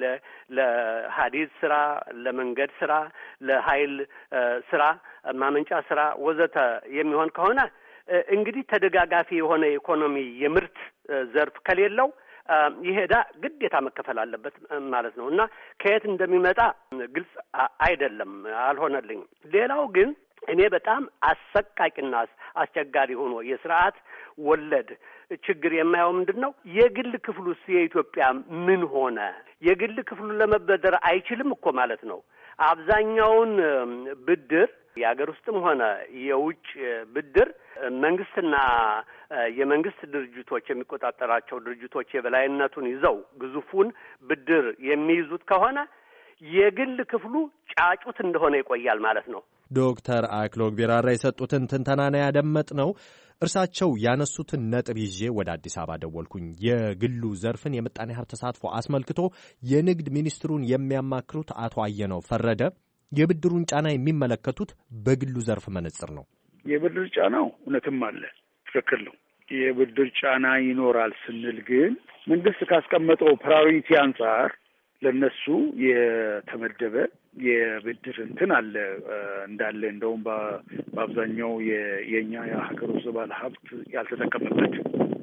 S6: ለሀዲድ ስራ፣ ለመንገድ ስራ፣ ለኃይል ስራ፣ ማመንጫ ስራ ወዘተ የሚሆን ከሆነ እንግዲህ ተደጋጋፊ የሆነ ኢኮኖሚ የምርት ዘርፍ ከሌለው ይሄ ዕዳ ግዴታ መከፈል አለበት ማለት ነው እና ከየት እንደሚመጣ ግልጽ አይደለም፣ አልሆነልኝም። ሌላው ግን እኔ በጣም አሰቃቂና አስቸጋሪ ሆኖ የስርዓት ወለድ ችግር የማየው ምንድን ነው? የግል ክፍሉስ የኢትዮጵያ ምን ሆነ? የግል ክፍሉ ለመበደር አይችልም እኮ ማለት ነው። አብዛኛውን ብድር የሀገር ውስጥም ሆነ የውጭ ብድር መንግስትና የመንግስት ድርጅቶች የሚቆጣጠራቸው ድርጅቶች የበላይነቱን ይዘው ግዙፉን ብድር የሚይዙት ከሆነ የግል ክፍሉ ጫጩት እንደሆነ ይቆያል ማለት ነው።
S21: ዶክተር አክሎግ ቢራራ የሰጡትን ትንተና ነው ያደመጥነው። እርሳቸው ያነሱትን ነጥብ ይዤ ወደ አዲስ አበባ ደወልኩኝ። የግሉ ዘርፍን የምጣኔ ሀብት ተሳትፎ አስመልክቶ የንግድ ሚኒስትሩን የሚያማክሩት አቶ አየነው ፈረደ የብድሩን ጫና የሚመለከቱት በግሉ ዘርፍ መነጽር ነው።
S1: የብድር ጫናው እውነትም አለ፣ ትክክል ነው። የብድር ጫና ይኖራል ስንል ግን መንግስት ካስቀመጠው ፕራዮሪቲ አንጻር ለነሱ የተመደበ የብድር እንትን አለ እንዳለ እንደውም በአብዛኛው የኛ የሀገር ውስጥ ባለ ሀብት ያልተጠቀመበት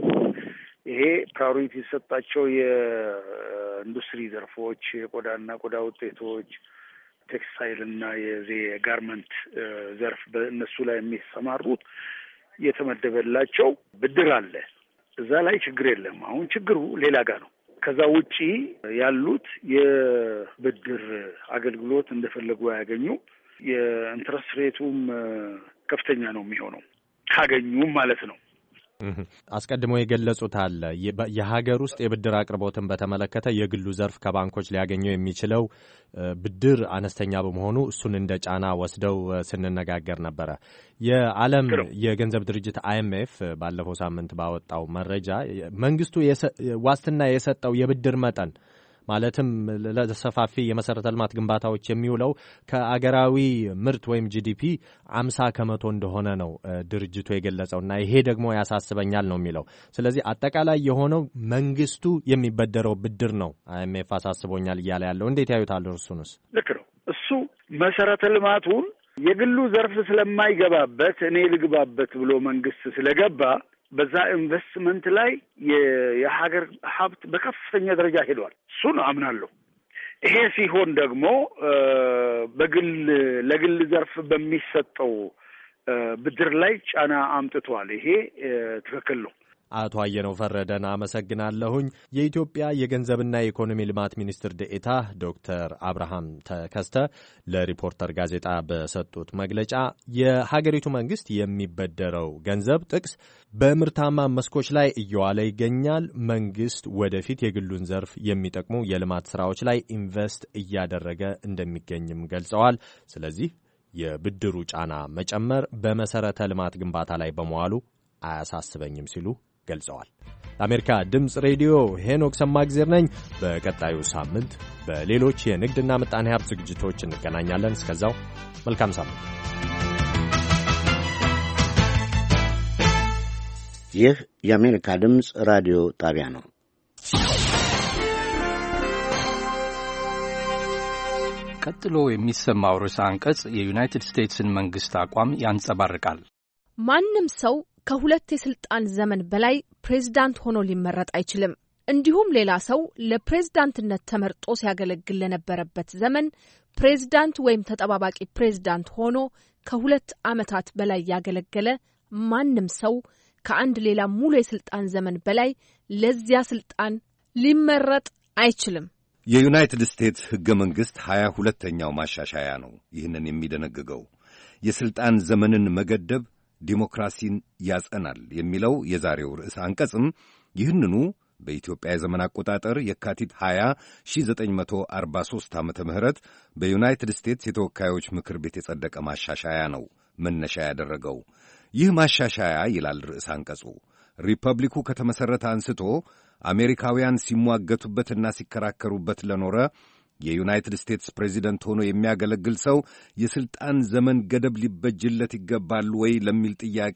S1: ይሄ ፕራዮሪቲ የሰጣቸው የኢንዱስትሪ ዘርፎች፣ የቆዳና ቆዳ ውጤቶች፣ ቴክስታይል እና የዚህ የጋርመንት ዘርፍ በእነሱ ላይ የሚሰማሩት የተመደበላቸው ብድር አለ። እዛ ላይ ችግር የለም። አሁን ችግሩ ሌላ ጋር ነው። ከዛ ውጪ ያሉት የብድር አገልግሎት እንደፈለጉ ያገኙ፣ የኢንትረስት ሬቱም ከፍተኛ ነው የሚሆነው። ካገኙም ማለት ነው።
S21: አስቀድሞ የገለጹት አለ የሀገር ውስጥ የብድር አቅርቦትን በተመለከተ የግሉ ዘርፍ ከባንኮች ሊያገኘው የሚችለው ብድር አነስተኛ በመሆኑ እሱን እንደ ጫና ወስደው ስንነጋገር ነበረ። የዓለም የገንዘብ ድርጅት አይኤምኤፍ ባለፈው ሳምንት ባወጣው መረጃ መንግስቱ ዋስትና የሰጠው የብድር መጠን ማለትም ለሰፋፊ የመሰረተ ልማት ግንባታዎች የሚውለው ከአገራዊ ምርት ወይም ጂዲፒ አምሳ ከመቶ እንደሆነ ነው ድርጅቱ የገለጸውና ይሄ ደግሞ ያሳስበኛል ነው የሚለው። ስለዚህ አጠቃላይ የሆነው መንግስቱ የሚበደረው ብድር ነው አይኤምኤፍ አሳስቦኛል እያለ ያለው። እንዴት ያዩታል እርሱንስ?
S1: ልክ ነው። እሱ መሰረተ ልማቱን የግሉ ዘርፍ ስለማይገባበት እኔ ልግባበት ብሎ መንግስት ስለገባ በዛ ኢንቨስትመንት ላይ የሀገር ሀብት በከፍተኛ ደረጃ ሄዷል። እሱን አምናለሁ። ይሄ ሲሆን ደግሞ በግል ለግል ዘርፍ በሚሰጠው ብድር ላይ ጫና አምጥቷል። ይሄ ትክክል ነው።
S21: አቶ አየነው ፈረደን አመሰግናለሁኝ። የኢትዮጵያ የገንዘብና የኢኮኖሚ ልማት ሚኒስትር ዴኤታ ዶክተር አብርሃም ተከስተ ለሪፖርተር ጋዜጣ በሰጡት መግለጫ የሀገሪቱ መንግስት የሚበደረው ገንዘብ ጥቅስ በምርታማ መስኮች ላይ እየዋለ ይገኛል። መንግስት ወደፊት የግሉን ዘርፍ የሚጠቅሙ የልማት ስራዎች ላይ ኢንቨስት እያደረገ እንደሚገኝም ገልጸዋል። ስለዚህ የብድሩ ጫና መጨመር በመሰረተ ልማት ግንባታ ላይ በመዋሉ አያሳስበኝም ሲሉ ገልጸዋል። ለአሜሪካ ድምፅ ሬዲዮ ሄኖክ ሰማግዜር ነኝ። በቀጣዩ ሳምንት በሌሎች የንግድና ምጣኔ ሀብት ዝግጅቶች እንገናኛለን። እስከዛው መልካም ሳምንት።
S2: ይህ የአሜሪካ ድምፅ ራዲዮ ጣቢያ ነው።
S3: ቀጥሎ የሚሰማው ርዕሰ አንቀጽ የዩናይትድ ስቴትስን መንግስት አቋም ያንጸባርቃል።
S11: ማንም ሰው ከሁለት የስልጣን ዘመን በላይ ፕሬዝዳንት ሆኖ ሊመረጥ አይችልም። እንዲሁም ሌላ ሰው ለፕሬዝዳንትነት ተመርጦ ሲያገለግል ለነበረበት ዘመን ፕሬዝዳንት ወይም ተጠባባቂ ፕሬዝዳንት ሆኖ ከሁለት ዓመታት በላይ ያገለገለ ማንም ሰው ከአንድ ሌላ ሙሉ የስልጣን ዘመን በላይ ለዚያ ስልጣን ሊመረጥ አይችልም።
S22: የዩናይትድ ስቴትስ ሕገ መንግሥት ሀያ ሁለተኛው ማሻሻያ ነው ይህንን የሚደነግገው። የስልጣን ዘመንን መገደብ ዲሞክራሲን ያጸናል የሚለው የዛሬው ርዕሰ አንቀጽም ይህንኑ በኢትዮጵያ የዘመን አቆጣጠር የካቲት ሃያ ሺህ ዘጠኝ መቶ አርባ ሦስት ዓመተ ምህረት በዩናይትድ ስቴትስ የተወካዮች ምክር ቤት የጸደቀ ማሻሻያ ነው መነሻ ያደረገው። ይህ ማሻሻያ ይላል ርዕሰ አንቀጹ ሪፐብሊኩ ከተመሠረተ አንስቶ አሜሪካውያን ሲሟገቱበትና ሲከራከሩበት ለኖረ የዩናይትድ ስቴትስ ፕሬዚደንት ሆኖ የሚያገለግል ሰው የሥልጣን ዘመን ገደብ ሊበጅለት ይገባል ወይ ለሚል ጥያቄ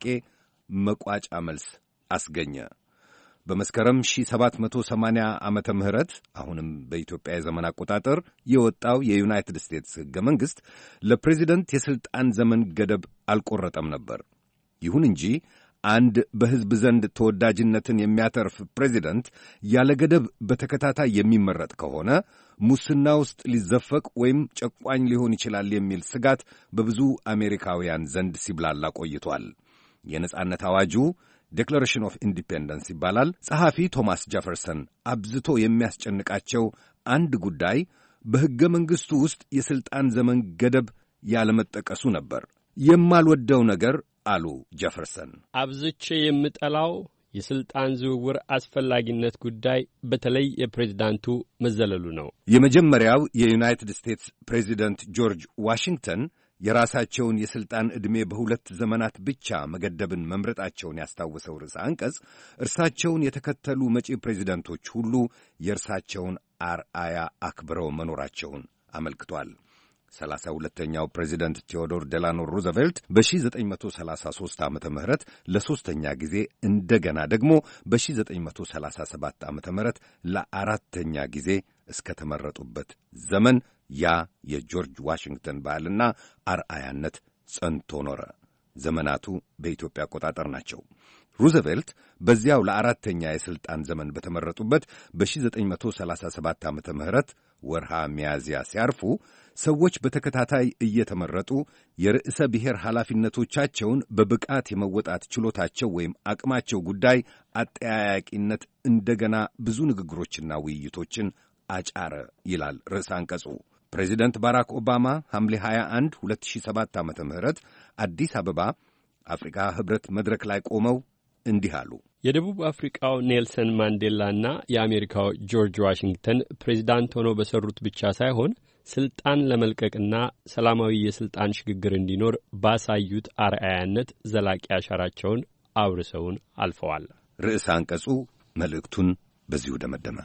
S22: መቋጫ መልስ አስገኘ። በመስከረም ሺህ ሰባት መቶ ሰማንያ ዓመተ ምህረት አሁንም በኢትዮጵያ የዘመን አቆጣጠር የወጣው የዩናይትድ ስቴትስ ሕገ መንግሥት ለፕሬዚደንት የሥልጣን ዘመን ገደብ አልቈረጠም ነበር። ይሁን እንጂ አንድ በሕዝብ ዘንድ ተወዳጅነትን የሚያተርፍ ፕሬዚደንት ያለ ገደብ በተከታታይ የሚመረጥ ከሆነ ሙስና ውስጥ ሊዘፈቅ ወይም ጨቋኝ ሊሆን ይችላል የሚል ስጋት በብዙ አሜሪካውያን ዘንድ ሲብላላ ቆይቷል። የነጻነት አዋጁ ዴክላሬሽን ኦፍ ኢንዲፔንደንስ ይባላል። ጸሐፊ ቶማስ ጄፈርሰን አብዝቶ የሚያስጨንቃቸው አንድ ጉዳይ በሕገ መንግሥቱ ውስጥ የሥልጣን ዘመን ገደብ ያለመጠቀሱ ነበር። የማልወደው ነገር አሉ ጄፈርሰን፣
S20: አብዝቼ የምጠላው የሥልጣን ዝውውር አስፈላጊነት ጉዳይ በተለይ የፕሬዝዳንቱ መዘለሉ ነው።
S22: የመጀመሪያው የዩናይትድ ስቴትስ ፕሬዚደንት ጆርጅ ዋሽንግተን የራሳቸውን የሥልጣን ዕድሜ በሁለት ዘመናት ብቻ መገደብን መምረጣቸውን ያስታወሰው ርዕሰ አንቀጽ እርሳቸውን የተከተሉ መጪ ፕሬዚደንቶች ሁሉ የእርሳቸውን አርአያ አክብረው መኖራቸውን አመልክቷል። ሰላሳ ሁለተኛው ፕሬዚደንት ቴዎዶር ዴላኖ ሩዘቬልት በ1933 ዓመተ ምህረት ለሦስተኛ ጊዜ እንደገና ደግሞ በ1937 ዓመተ ምህረት ለአራተኛ ጊዜ እስከ ተመረጡበት ዘመን ያ የጆርጅ ዋሽንግተን ባህልና አርአያነት ጸንቶ ኖረ። ዘመናቱ በኢትዮጵያ አቆጣጠር ናቸው። ሩዘቬልት በዚያው ለአራተኛ የሥልጣን ዘመን በተመረጡበት በ1937 ዓመተ ምህረት ወርሃ ሚያዝያ ሲያርፉ ሰዎች በተከታታይ እየተመረጡ የርዕሰ ብሔር ኃላፊነቶቻቸውን በብቃት የመወጣት ችሎታቸው ወይም አቅማቸው ጉዳይ አጠያያቂነት እንደገና ብዙ ንግግሮችና ውይይቶችን አጫረ ይላል ርዕሰ አንቀጹ። ፕሬዚደንት ባራክ ኦባማ ሐምሌ ሃያ አንድ ሁለት ሺህ ሰባት ዓመተ ምህረት አዲስ አበባ አፍሪካ ህብረት መድረክ ላይ ቆመው እንዲህ አሉ።
S20: የደቡብ አፍሪካው ኔልሰን ማንዴላና የአሜሪካው ጆርጅ ዋሽንግተን ፕሬዚዳንት ሆነው በሰሩት ብቻ ሳይሆን ስልጣን ለመልቀቅና ሰላማዊ የስልጣን ሽግግር እንዲኖር ባሳዩት አርአያነት ዘላቂ አሻራቸውን አውርሰውን አልፈዋል።
S22: ርዕሰ አንቀጹ መልእክቱን በዚሁ ደመደመ።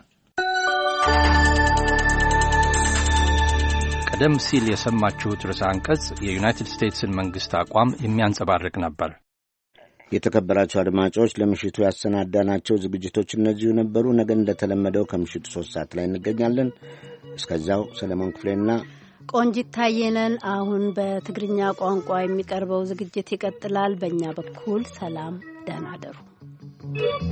S3: ቀደም ሲል የሰማችሁት ርዕሰ አንቀጽ የዩናይትድ ስቴትስን መንግሥት አቋም የሚያንጸባርቅ ነበር።
S2: የተከበራቸው አድማጮች ለምሽቱ ያሰናዳናቸው ዝግጅቶች እነዚሁ ነበሩ። ነገ እንደተለመደው ከምሽቱ ሶስት ሰዓት ላይ እንገኛለን። እስከዚያው ሰለሞን ክፍሌና
S4: ቆንጂት ታየነን። አሁን በትግርኛ ቋንቋ የሚቀርበው ዝግጅት ይቀጥላል። በእኛ በኩል ሰላም፣ ደህና እደሩ።